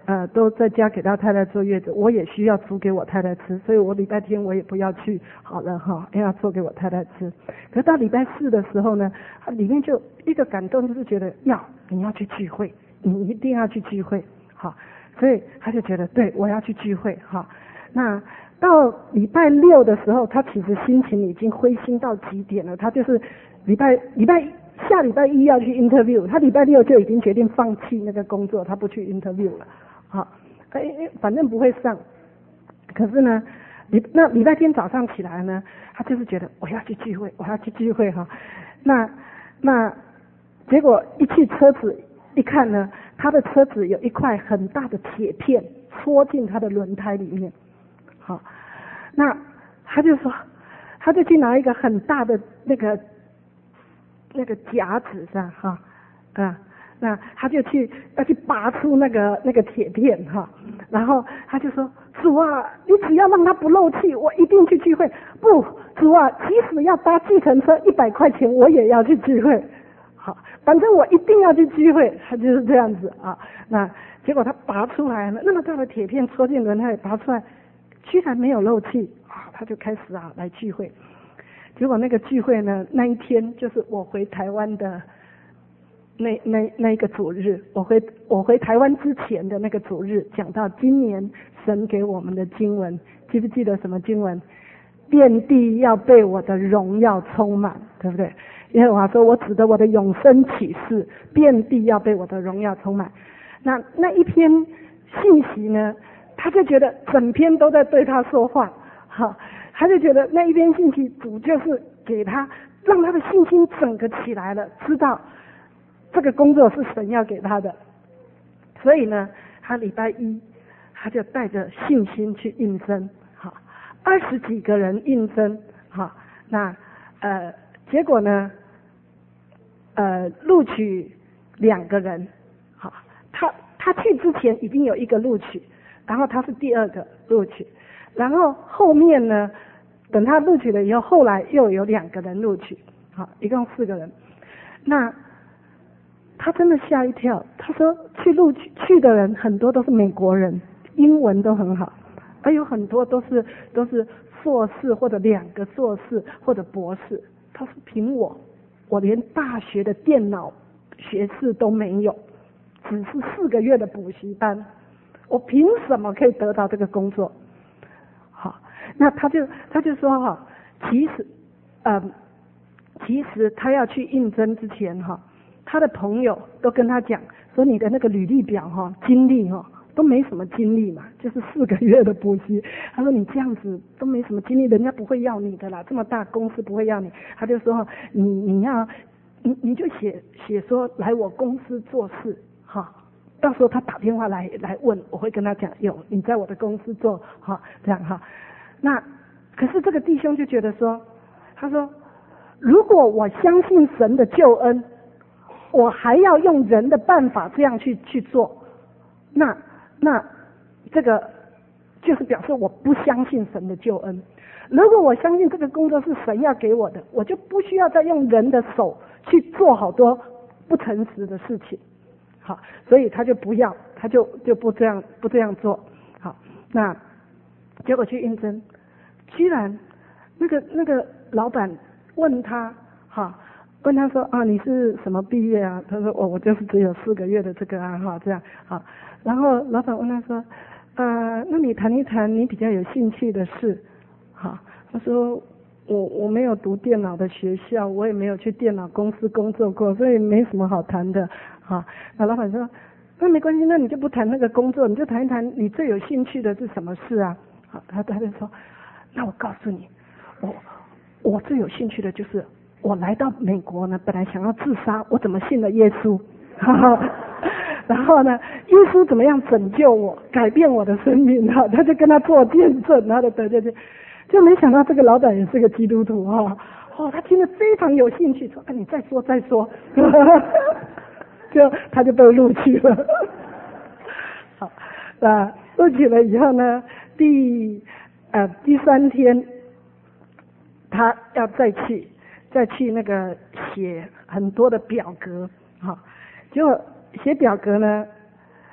[SPEAKER 1] 呃都在家给他太太坐月子，我也需要煮给我太太吃，所以我礼拜天我也不要去好了哈，要做给我太太吃。可是到礼拜四的时候呢，他里面就一个感动，就是觉得要你要去聚会，你一定要去聚会，好，所以他就觉得对我要去聚会哈。那到礼拜六的时候，他其实心情已经灰心到极点了，他就是礼拜礼拜下礼拜一要去 interview， 他礼拜六就已经决定放弃那个工作，他不去 interview 了。好，哎，反正不会上。可是呢，礼那礼拜天早上起来呢，他就是觉得我要去聚会，我要去聚会哈。那那结果一去车子一看呢，他的车子有一块很大的铁片戳进他的轮胎里面。好，那他就说，他就去拿一个很大的那个那个夹子上哈啊。那他就去要去拔出那个那个铁片哈，然后他就说：“主啊，你只要让他不漏气，我一定去聚会。不，主啊，即使要搭计程车一百块钱，我也要去聚会。好，反正我一定要去聚会。”他就是这样子啊。那结果他拔出来了，那么大的铁片戳进轮胎里，拔出来居然没有漏气啊，他就开始啊来聚会。结果那个聚会呢，那一天就是我回台湾的。那那那一个主日，我回我回台湾之前的那个主日，讲到今年神给我们的经文，记不记得什么经文？遍地要被我的荣耀充满，对不对？耶和华说，我指的我的永生启示，遍地要被我的荣耀充满。那那一篇信息呢，他就觉得整篇都在对他说话，好，他就觉得那一篇信息主就是给他，让他的信心整个起来了，知道这个工作是神要给他的，所以呢，他礼拜一他就带着信心去应征，好，二十几个人应征，好，那呃结果呢，呃录取两个人，好，他他去之前已经有一个录取，然后他是第二个录取，然后后面呢，等他录取了以后，后来又有两个人录取，好，一共四个人，那。他真的吓一跳，他说去录取去的人很多都是美国人，英文都很好，还有很多都是都是硕士或者两个硕士或者博士。他说凭我，我连大学的电脑学士都没有，只是四个月的补习班，我凭什么可以得到这个工作？好，那他就他就说哈，其实呃其实他要去应征之前哈。他的朋友都跟他讲说，你的那个履历表哈，经历哈都没什么经历嘛，就是四个月的补习。他说你这样子都没什么经历，人家不会要你的啦，这么大公司不会要你。他就说你你要你你就写写说来我公司做事哈，到时候他打电话来来问，我会跟他讲有你在我的公司做哈这样哈。那可是这个弟兄就觉得说，他说如果我相信神的救恩。我还要用人的办法这样去去做，那那这个就是表示我不相信神的救恩。如果我相信这个工作是神要给我的，我就不需要再用人的手去做好多不诚实的事情。好，所以他就不要，他就就不这样不这样做。好，那结果去应征，居然那个那个老板问他，哈。问他说啊，你是什么毕业啊？他说我、哦、我就是只有四个月的这个啊，哈，这样啊。然后老板问他说，呃，那你谈一谈你比较有兴趣的事，好。他说我我没有读电脑的学校，我也没有去电脑公司工作过，所以没什么好谈的，好。那老板说，那没关系，那你就不谈那个工作，你就谈一谈你最有兴趣的是什么事啊？好，他他就说，那我告诉你，我我最有兴趣的就是。我来到美国呢，本来想要自杀，我怎么信了耶稣？哈哈，然后呢，耶稣怎么样拯救我，改变我的生命？哈，他就跟他做见证，然后就得就就，就没想到这个老板也是个基督徒哈，哦，他听得非常有兴趣，说啊，你再说再说，就他就被录取了。好，那录取了以后呢，第呃第三天，他要再去。再去那个写很多的表格，哈，结果写表格呢，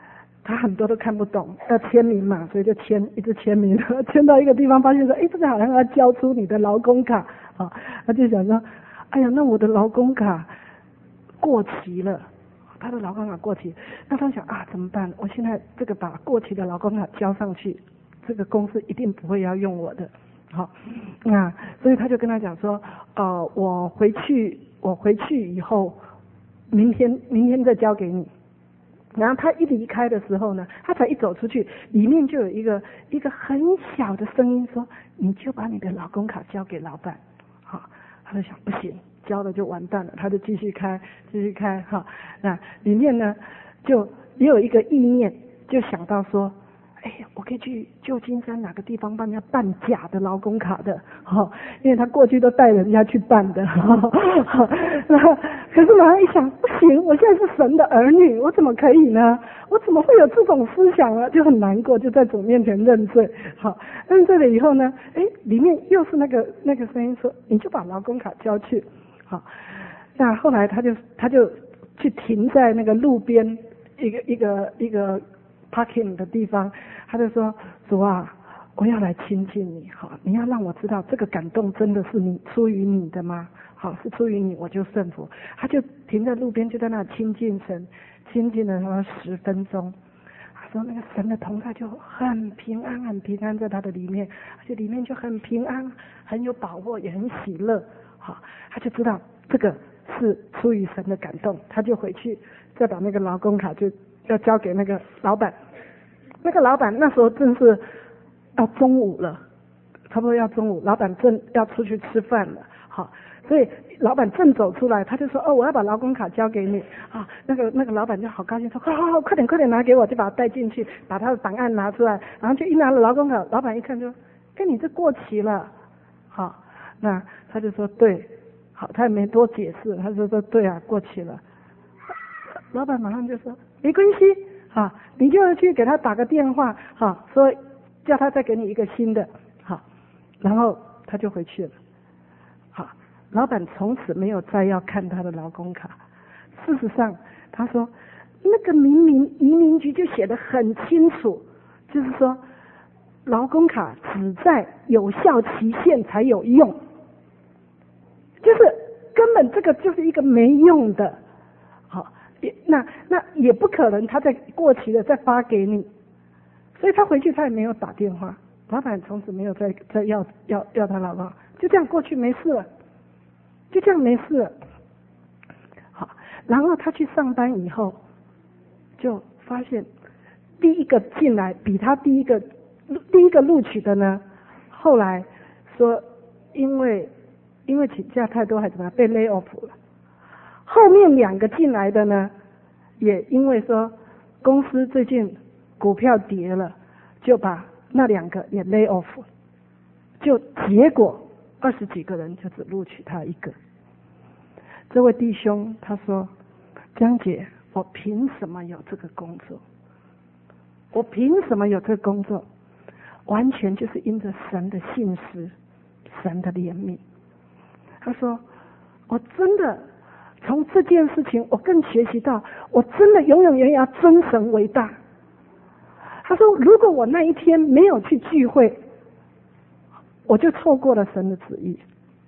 [SPEAKER 1] 他很多都看不懂，要签名嘛，所以就签，一直签名，签到一个地方发现说，哎，这个好像要交出你的劳工卡，啊，他就想说，哎呀，那我的劳工卡过期了，他的劳工卡过期，那他想啊，怎么办？我现在这个把过期的劳工卡交上去，这个公司一定不会要用我的，好，那所以他就跟他讲说，呃，我回去，我回去以后，明天明天再交给你。然后他一离开的时候呢，他才一走出去，里面就有一个一个很小的声音说：“你就把你的劳工卡交给老板。”好，他就想不行，交了就完蛋了，他就继续开，继续开。哈，那里面呢，就也有一个意念，就想到说：“哎，我可以去旧金山哪个地方帮人家办假的劳工卡的，哈，因为他过去都带人家去办的。哈，那可是马上一想，不行，我现在是神的儿女，我怎么可以呢？我怎么会有这种思想呢？就很难过，就在主面前认罪。好，认罪了以后呢，哎，里面又是那个那个声音说，你就把劳工卡交去。好，那后来他就他就去停在那个路边一个一个一个 parking 的地方，他就说，主啊，我要来亲近你，好，你要让我知道这个感动真的是你出于你的吗？好，是出于你，我就顺服。他就停在路边，就在那亲近神，亲近了他十分钟。他说那个神的同在就很平安，很平安在他的里面，而且里面就很平安，很有把握，也很喜乐。好，他就知道这个是出于神的感动，他就回去再把那个劳工卡就要交给那个老板。那个老板那时候正是要中午了，差不多要中午，老板正要出去吃饭了。好，所以老板正走出来，他就说：“哦，我要把劳工卡交给你啊。”那个那个老板就好高兴，说：“好好好，快点快点拿给我！”就把他带进去，把他的档案拿出来，然后就一拿了劳工卡，老板一看就：“跟你这过期了。”好，那他就说：“对。”好，他也没多解释，他就说：“对啊，过期了。”老板马上就说：“没关系，好，你就去给他打个电话，好，说叫他再给你一个新的，好，然后他就回去了。好，老板从此没有再要看他的劳工卡。事实上，他说那个明明移民局就写得很清楚，就是说劳工卡只在有效期限才有用，就是根本这个就是一个没用的。好，那那也不可能他在过期了再发给你，所以他回去他也没有打电话，老板从此没有再再要要要他劳工卡。就这样过去没事了，就这样没事了。好，然后他去上班以后，就发现第一个进来比他第一个第一个录取的呢，后来说因为因为请假太多还怎么样被 lay off 了。后面两个进来的呢，也因为说公司最近股票跌了，就把那两个也 lay off 了，就结果二十几个人就只录取他一个。这位弟兄他说：“江姐，我凭什么有这个工作？我凭什么有这个工作？完全就是因着神的信实，神的怜悯。”他说：“我真的从这件事情，我更学习到，我真的永永远远要尊神为大。”他说：“如果我那一天没有去聚会，我就错过了神的旨意。”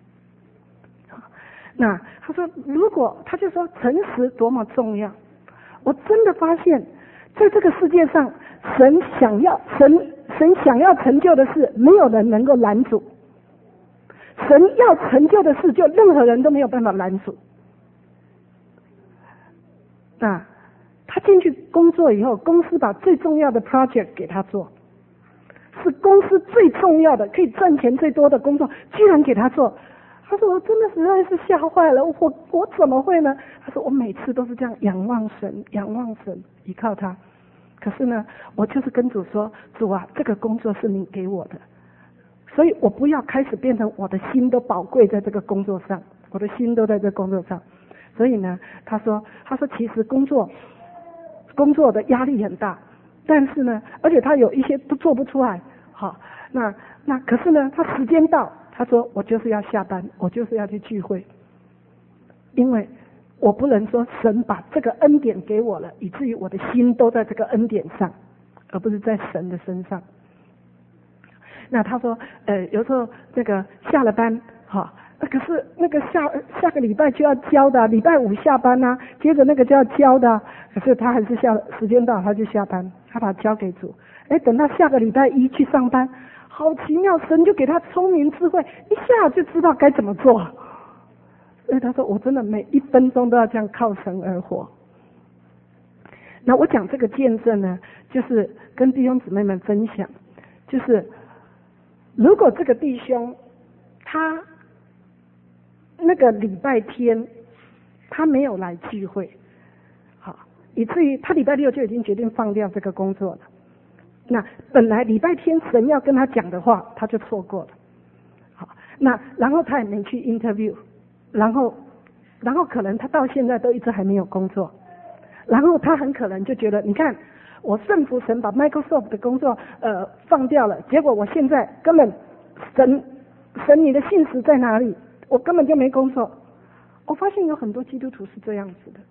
[SPEAKER 1] 那他说，如果他就说诚实多么重要，我真的发现在这个世界上，神想要神神想要成就的事，没有人能够拦阻；神要成就的事，就任何人都没有办法拦阻。那他进去工作以后，公司把最重要的 project 给他做，是公司最重要的可以赚钱最多的工作，居然给他做。他说：“我真的实在是吓坏了，我我怎么会呢？”他说：“我每次都是这样仰望神，仰望神，依靠他。可是呢，我就是跟主说，主啊，这个工作是你给我的，所以我不要开始变成我的心都宝贵在这个工作上，我的心都在这个工作上。所以呢，他说，他说其实工作工作的压力很大，但是呢，而且他有一些都做不出来。好，那那可是呢，他时间到。”他说：“我就是要下班，我就是要去聚会，因为我不能说神把这个恩典给我了，以至于我的心都在这个恩典上，而不是在神的身上。那他说，呃，有时候那个下了班，哈，那可是那个下下个礼拜就要交的，礼拜五下班啊，接着那个就要交的，可是他还是下时间到他就下班，他把它交给主。哎，等到下个礼拜一去上班，好奇妙，神就给他聪明智慧，一下就知道该怎么做。所以他说，我真的每一分钟都要这样靠神而活。那我讲这个见证呢，就是跟弟兄姊妹们分享，就是如果这个弟兄他那个礼拜天他没有来聚会，好，以至于他礼拜六就已经决定放掉这个工作了。那本来礼拜天神要跟他讲的话，他就错过了。好，那然后他也没去 interview， 然后然后可能他到现在都一直还没有工作，然后他很可能就觉得，你看我顺服神把 Microsoft 的工作呃放掉了，结果我现在根本神神你的信实在哪里？我根本就没工作。我发现有很多基督徒是这样子的，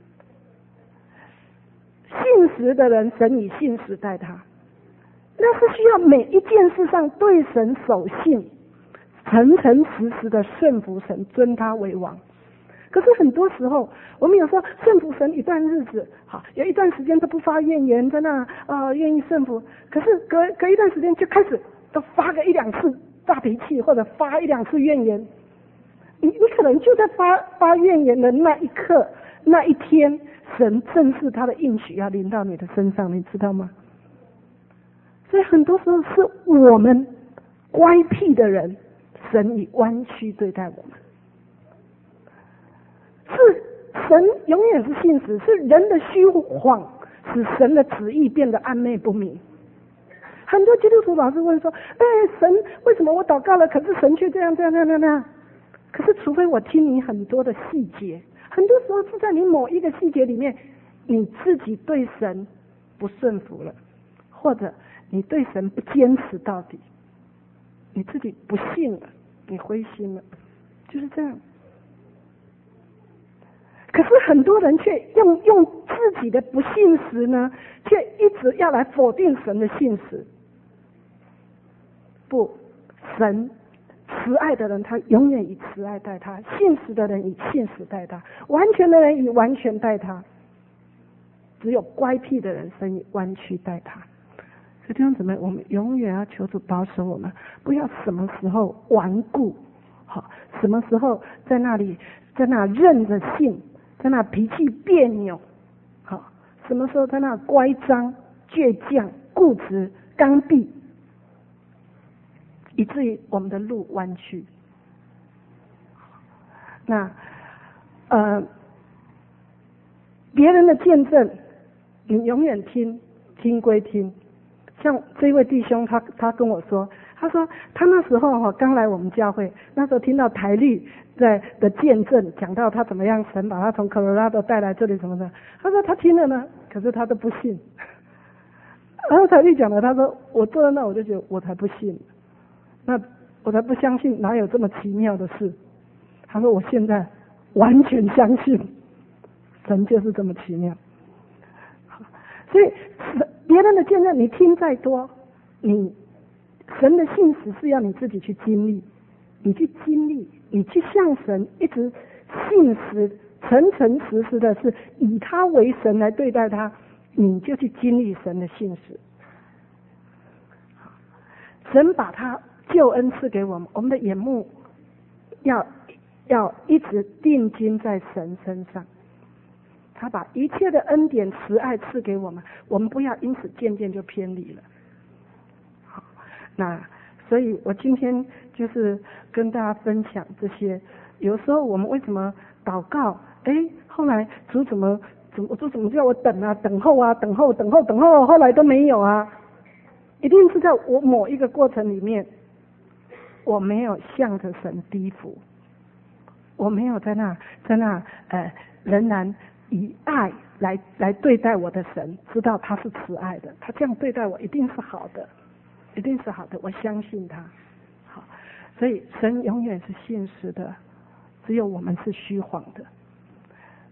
[SPEAKER 1] 信实的人神以信实待他，那是需要每一件事上对神守信，诚诚实实的顺服神，尊他为王。可是很多时候，我们有时候顺服神一段日子，好，有一段时间都不发怨言，在那啊愿意顺服。可是隔隔一段时间就开始都发个一两次大脾气，或者发一两次怨言。你你可能就在发发怨言的那一刻、那一天，神正是他的应许要临到你的身上，你知道吗？所以很多时候是我们乖僻的人，神以弯曲对待我们。是神永远是信实，是人的虚谎使神的旨意变得暧昧不明。很多基督徒老是问说，哎，神为什么我祷告了，可是神却这样这样这样这样？可是除非我听你很多的细节，很多时候是在你某一个细节里面，你自己对神不顺服了，或者你对神不坚持到底，你自己不信了，你灰心了，就是这样。可是很多人却用用自己的不信实呢，却一直要来否定神的信实。不，神慈爱的人，他永远以慈爱待他；信实的人以信实待他；完全的人以完全待他。只有乖僻的人，神以弯曲待他。所以弟兄姊妹，我们永远要求主保守我们，不要什么时候顽固，好，什么时候在那里在那任着性，在那脾气别扭，好，什么时候在那乖张、倔强、固执、刚愎，以至于我们的路弯曲。那呃，别人的见证，你永远听，听归听。像这位弟兄，他他跟我说，他说他那时候哈刚来我们教会，那时候听到台律在的见证，讲到他怎么样神把他从科罗拉多带来这里什么的，他说他听了呢，可是他都不信。然后台律讲了，他说我坐在那我就觉得我才不信，那我才不相信哪有这么奇妙的事。他说我现在完全相信，神就是这么奇妙。所以别人的见证你听再多，你神的信实是要你自己去经历，你去经历，你去向神一直信实诚诚实实的是以他为神来对待他，你就去经历神的信实。神把他救恩赐给我们，我们的眼目要要一直定睛在神身上。他把一切的恩典慈爱赐给我们，我们不要因此渐渐就偏离了。好，那所以我今天就是跟大家分享这些。有时候我们为什么祷告，哎，后来主怎么怎么主怎么叫我等啊，等候啊，等候等候等候，后来都没有啊，一定是在我某一个过程里面，我没有向着神低伏，我没有在那在那呃仍然以爱来来对待我的神，知道他是慈爱的，他这样对待我一定是好的，一定是好的，我相信他。好，所以神永远是信实的，只有我们是虚谎的。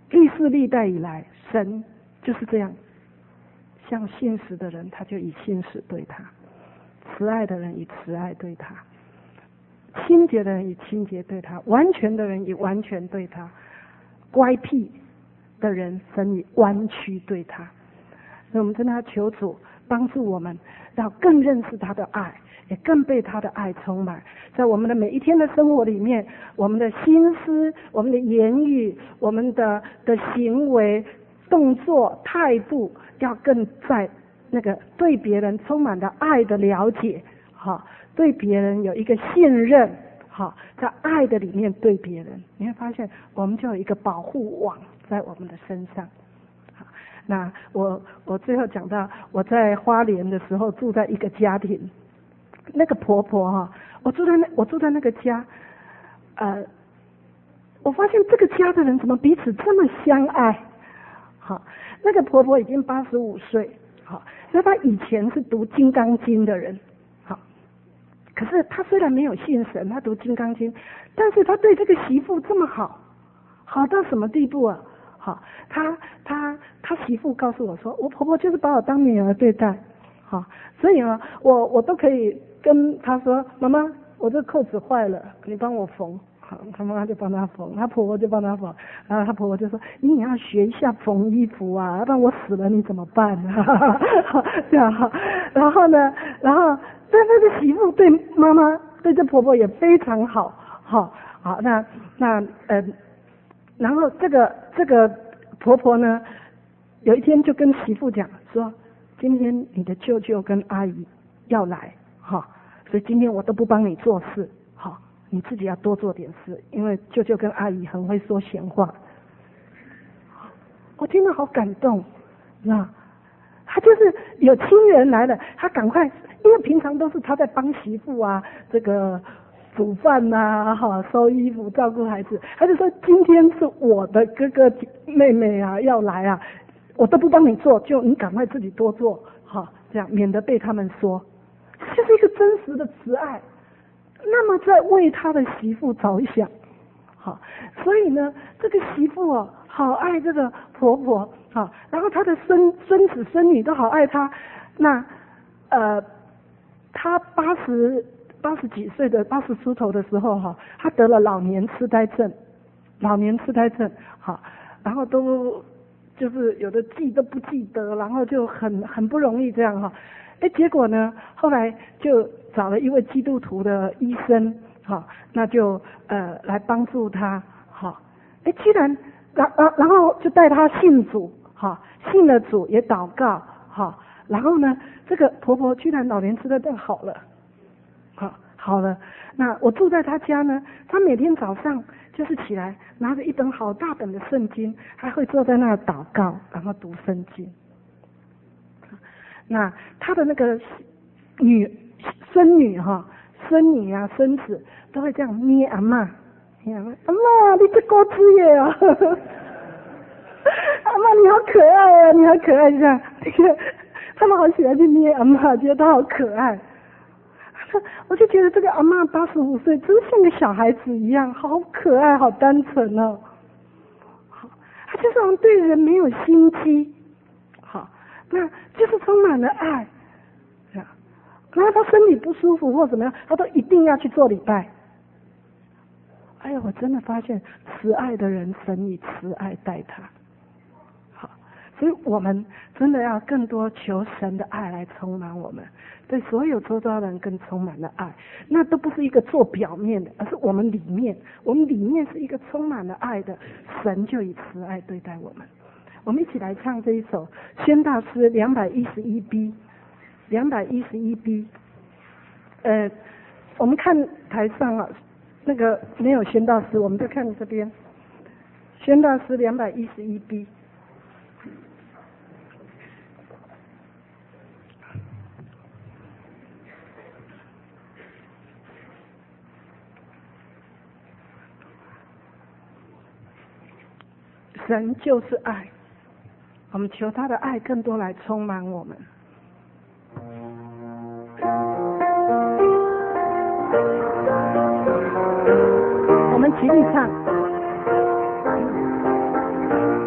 [SPEAKER 1] 历世历代以来，神就是这样，像信实的人，他就以信实对他；慈爱的人以慈爱对他；清洁的人以清洁对他；完全的人以完全对他；乖僻的人，神以弯曲对他。所以我们真的要求主帮助我们，要更认识他的爱，也更被他的爱充满，在我们的每一天的生活里面，我们的心思、我们的言语、我们的的行为、动作、态度，要更在那个对别人充满了爱的了解，哈，对别人有一个信任，哈，在爱的里面对别人，你会发现我们就有一个保护网在我们的身上。那我我最后讲到我在花莲的时候住在一个家庭，那个婆婆哈，我住在那我住在那个家，呃，我发现这个家的人怎么彼此这么相爱？好，那个婆婆已经八十五岁，好，那她以前是读《金刚经》的人，好，可是她虽然没有信神，她读《金刚经》，但是她对这个媳妇这么好，好到什么地步啊？好，她她她媳妇告诉我说，我婆婆就是把我当女儿对待，好，所以呢，我我都可以跟她说，妈妈，我这扣子坏了，你帮我缝。好，她妈妈就帮她缝，她婆婆就帮她缝，然后她婆婆就说，你也要学一下缝衣服啊，要不然我死了你怎么办啊？这样哈，然后呢，然后但那个媳妇对妈妈对这婆婆也非常好，好，好，那那呃。然后这个这个婆婆呢，有一天就跟媳妇讲说，今天你的舅舅跟阿姨要来，哈，所以今天我都不帮你做事，好，你自己要多做点事，因为舅舅跟阿姨很会说闲话。我听了好感动，那他就是有亲人来了，他赶快，因为平常都是他在帮媳妇啊，这个。煮饭呐、啊，哈，收衣服，照顾孩子。他就说今天是我的哥哥妹妹啊要来啊，我都不帮你做，就你赶快自己多做，哈，这样免得被他们说。这是一个真实的慈爱，那么在为他的媳妇着想，好，所以呢，这个媳妇哦，好爱这个婆婆，好，然后他的孙孙子孙女都好爱他。那呃，他八十。八十几岁的八十出头的时候哈，他得了老年痴呆症，老年痴呆症好，然后都就是有的记都不记得，然后就很很不容易这样哈，哎，结果呢，后来就找了一位基督徒的医生，好，那就呃来帮助他，好，哎，居然然然然后就带他信主，好，信了主也祷告，好，然后呢，这个婆婆居然老年痴呆症好了。好，好了，那我住在他家呢，他每天早上就是起来拿着一本好大本的圣经，还会坐在那儿祷告，然后读圣经。那他的那个女孙女哈、孙女啊、孙子都会这样捏阿嬷，捏阿嬷，阿嬷你这高枝耶啊，阿嬷你好可爱啊，你好可爱这样，这个他们好喜欢去捏阿嬷，觉得她好可爱。我就觉得这个阿嬷八十五岁，真像个小孩子一样，好可爱，好单纯哦。好，他就是好像对人没有心机，好，那就是充满了爱，这样。然后他身体不舒服或怎么样，他都一定要去做礼拜。哎呀，我真的发现慈爱的人，神以慈爱待他。好，所以我们真的要更多求神的爱来充满我们。对所有周遭人更充满了爱，那都不是一个做表面的，而是我们里面，我们里面是一个充满了爱的，神就以慈爱对待我们。我们一起来唱这一首宣大诗两百一十一 B， 两百一十一 B。呃，我们看台上啊，那个没有宣大诗，我们就看这边，宣大诗两百一十一 B。神就是爱，我们求他的爱更多来充满我们。我们齐力唱。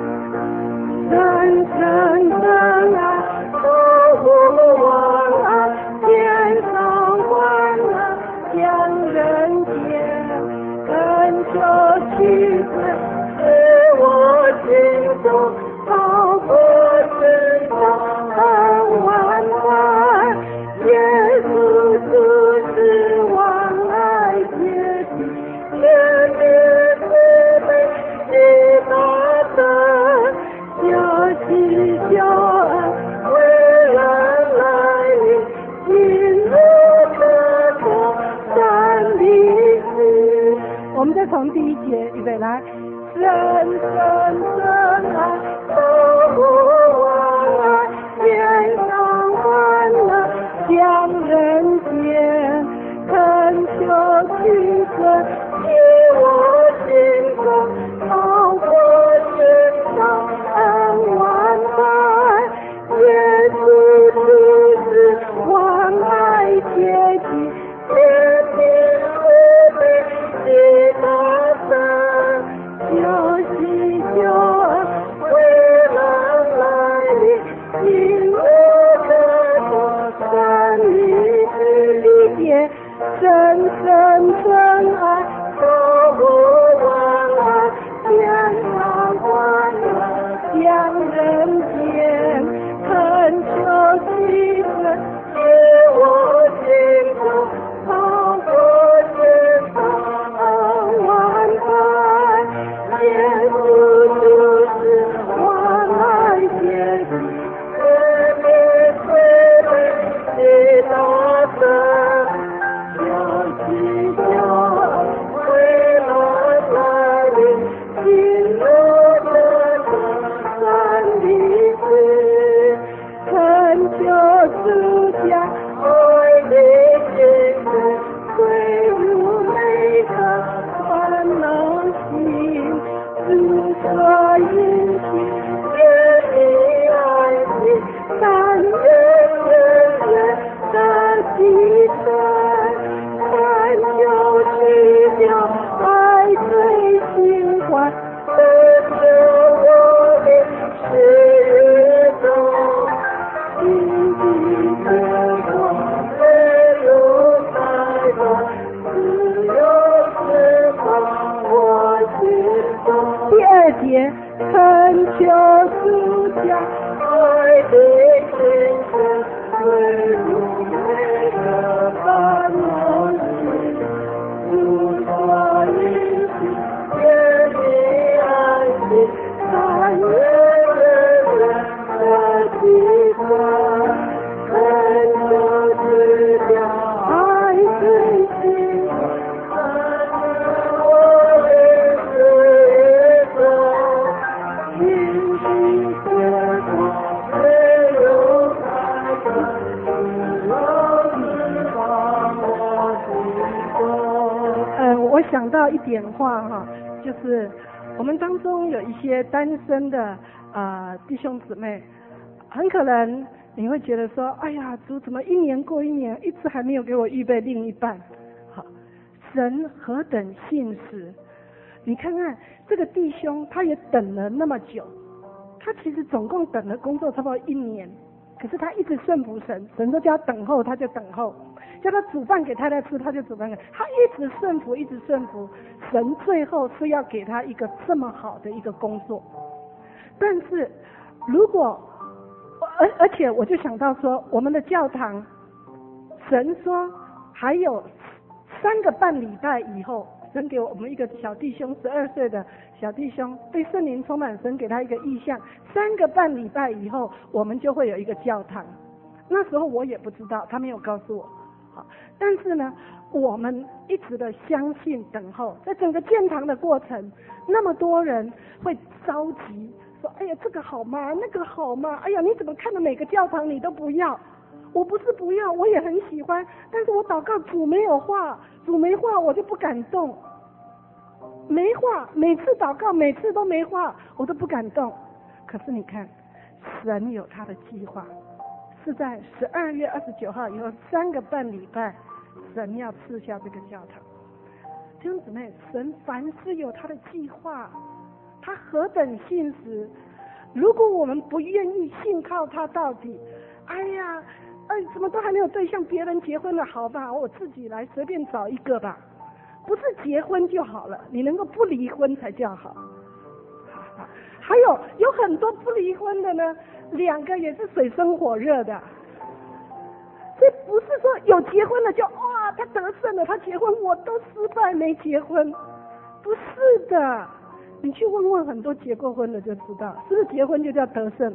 [SPEAKER 1] 深深深爱，不忘爱，天上欢乐将人间，恳求去归，使我心中好过真常恩万万。耶稣就是望爱结局，天地慈悲的大神，小喜小恩为人来临，今日可过三里之。我们再从第一节预备来，深深深爱，不忘爱，天上欢乐将人间，恳求去归，使我心中好过天上恩万万。耶稣就是望爱结局，天地慈悲的大神，小喜小恩为人来临，今日可过三里之离别，深深深爱，不忘爱，天上欢乐将人间，恳求去归，使我心中好过天上恩万万。耶稣就是望爱结局，天地慈悲的大神，小喜小恩为人来临，今日可过三里之。恳求主将爱的心中归入每颗烦恼心，主所应许天的爱情，但愿人人的继承，恳求去掉爱最心欢，得着我的事业中，心地的光没有太多，只有释放我心中。第二节，恳求主将爱的心声归入每个烦恼心，主所应许天的爱情，但愿人人的记得，恳求主将爱最心，但愿我的事业中，心地的光没有太多，只有你放我心中。嗯，我想到一点话哈，就是我们当中有一些单身的呃弟兄姊妹，很可能你会觉得说，哎呀，主怎么一年过一年，一直还没有给我预备另一半？好，神何等信实！你看看这个弟兄，他也等了那么久，他其实总共等了工作差不多一年，可是他一直顺服神，神说叫他等候，他就等候；叫他煮饭给太太吃，他就煮饭给他，一直顺服，一直顺服。神最后是要给他一个这么好的一个工作，但是如果而而且我就想到说，我们的教堂，神说还有三个半礼拜以后，神给我们一个小弟兄，十二岁的小弟兄，被圣灵充满，神给他一个意象，三个半礼拜以后，我们就会有一个教堂。那时候我也不知道，他没有告诉我。好，但是呢，我们一直的相信等候，在整个建堂的过程，那么多人会着急说，哎呀，这个好吗？那个好吗？哎呀，你怎么看的每个教堂你都不要？我不是不要，我也很喜欢，但是我祷告主没有话，主没话我就不敢动，没话，每次祷告每次都没话，我都不敢动。可是你看，神有他的计划，是在十二月二十九号以后三个半礼拜，神要赐下这个教堂。弟兄姊妹，神凡事有他的计划，他何等信实。 如果我们不愿意信靠他到底，哎呀，哎，怎么都还没有对象，别人结婚了，好吧，我自己来随便找一个吧。不是结婚就好了，你能够不离婚才叫好。还有有很多不离婚的呢，两个也是水深火热的。这不是说有结婚了就哇他得胜了，他结婚我都失败没结婚，不是的。你去问问很多结过婚的就知道，是不是结婚就叫得胜？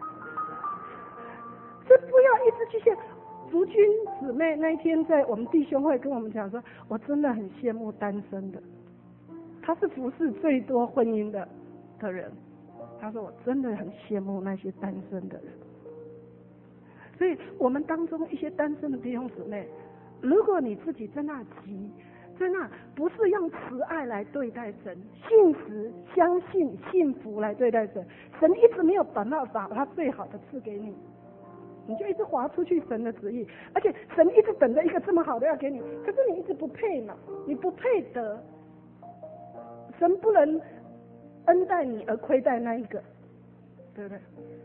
[SPEAKER 1] 这不要一直去羡。竹君姊妹那一天在我们弟兄会跟我们讲说，我真的很羡慕单身的，他是服侍最多婚姻的的人，他说我真的很羡慕那些单身的人。所以我们当中一些单身的弟兄姊妹，如果你自己在那急，在那不是用慈爱来对待神，信实、相信、幸福来对待神，神一直没有把那把他最好的赐给你，你就一直滑出去神的旨意，而且神一直等着一个这么好的要给你，可是你一直不配嘛，你不配得，神不能恩待你而亏待那一个，对不对？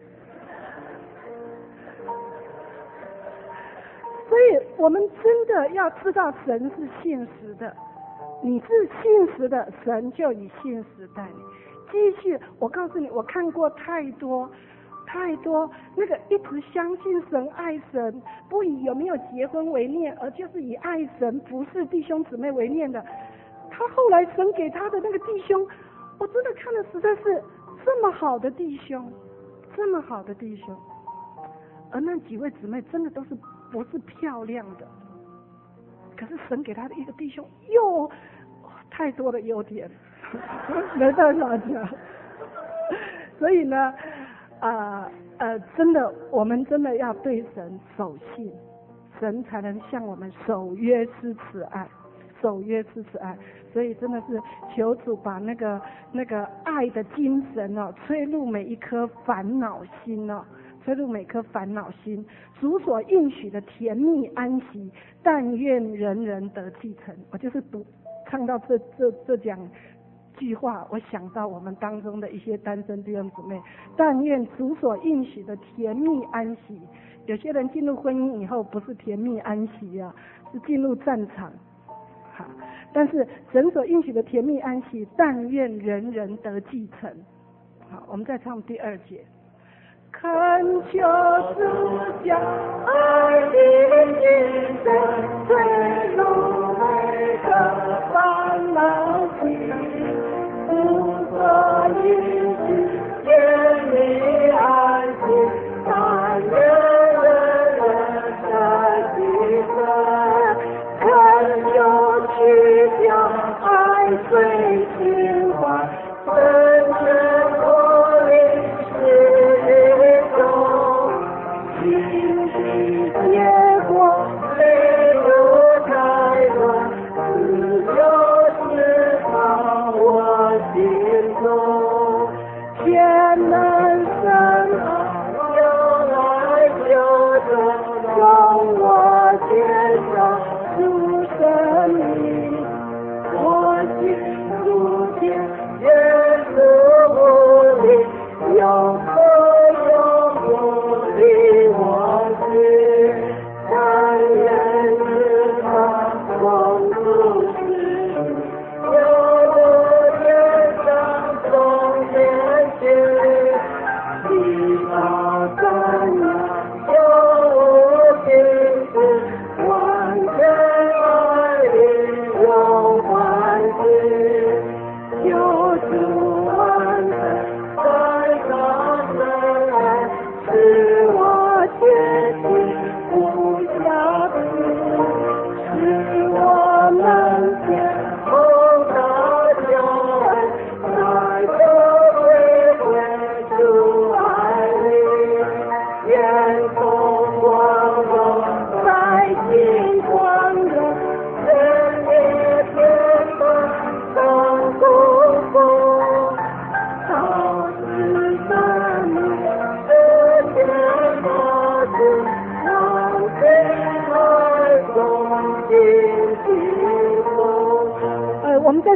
[SPEAKER 1] 所以我们真的要知道神是信实的，你是信实的，神就以信实待你。继续，我告诉你，我看过太多太多那个一直相信神、爱神，不以有没有结婚为念，而就是以爱神服侍弟兄姊妹为念的。他后来神给他的那个弟兄，我真的看了实在是这么好的弟兄，这么好的弟兄，而那几位姊妹真的都是不是漂亮的，可是神给他的一个弟兄又太多的优点，没办法讲。所以呢，呃呃，真的，我们真的要对神守信，神才能向我们守约施慈爱，守约施慈爱。所以真的是求主把那个那个爱的精神哦，吹入每一颗烦恼心哦，吹入每颗烦恼心。主所应许的甜蜜安息，但愿人人得继承。我就是读唱到这这这讲句话，我想到我们当中的一些单身弟兄姊妹，但愿主所应许的甜蜜安息。有些人进入婚姻以后不是甜蜜安息啊，是进入战场。好，但是神所应许的甜蜜安息，但愿人人得继承。好，我们再唱第二节。恳求主将爱的精神吹入每个烦恼心，无所应许甜蜜安息，但愿人人得继承。恳求去将爱随心怀，深深我灵是中，心里结果泪流开端，自由释放我心中，天能神爱又来救着，让我肩上主生命，我心如天，耶稣无力，有何有不离我心，但愿是他光注视，有我天上从天去。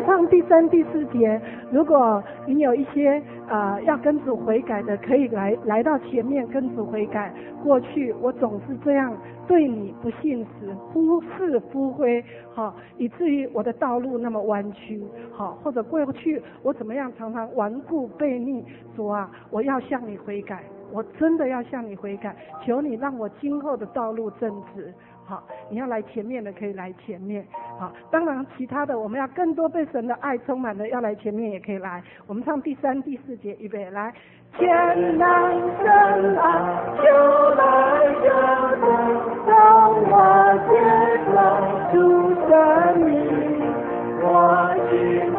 [SPEAKER 1] 唱第三、第四节，如果你有一些呃要跟主悔改的，可以来来到前面跟主悔改。过去我总是这样对你不信实，忽视忽挥，好，以至于我的道路那么弯曲，好，或者过去我怎么样常常顽固悖逆，主啊，我要向你悔改，我真的要向你悔改，求你让我今后的道路正直。好，你要来前面的可以来前面。好，当然其他的我们要更多被神的爱充满的，要来前面也可以来。我们唱第三、第四节，预备来。前来深爱，就来就来，让我接受主生命，我心。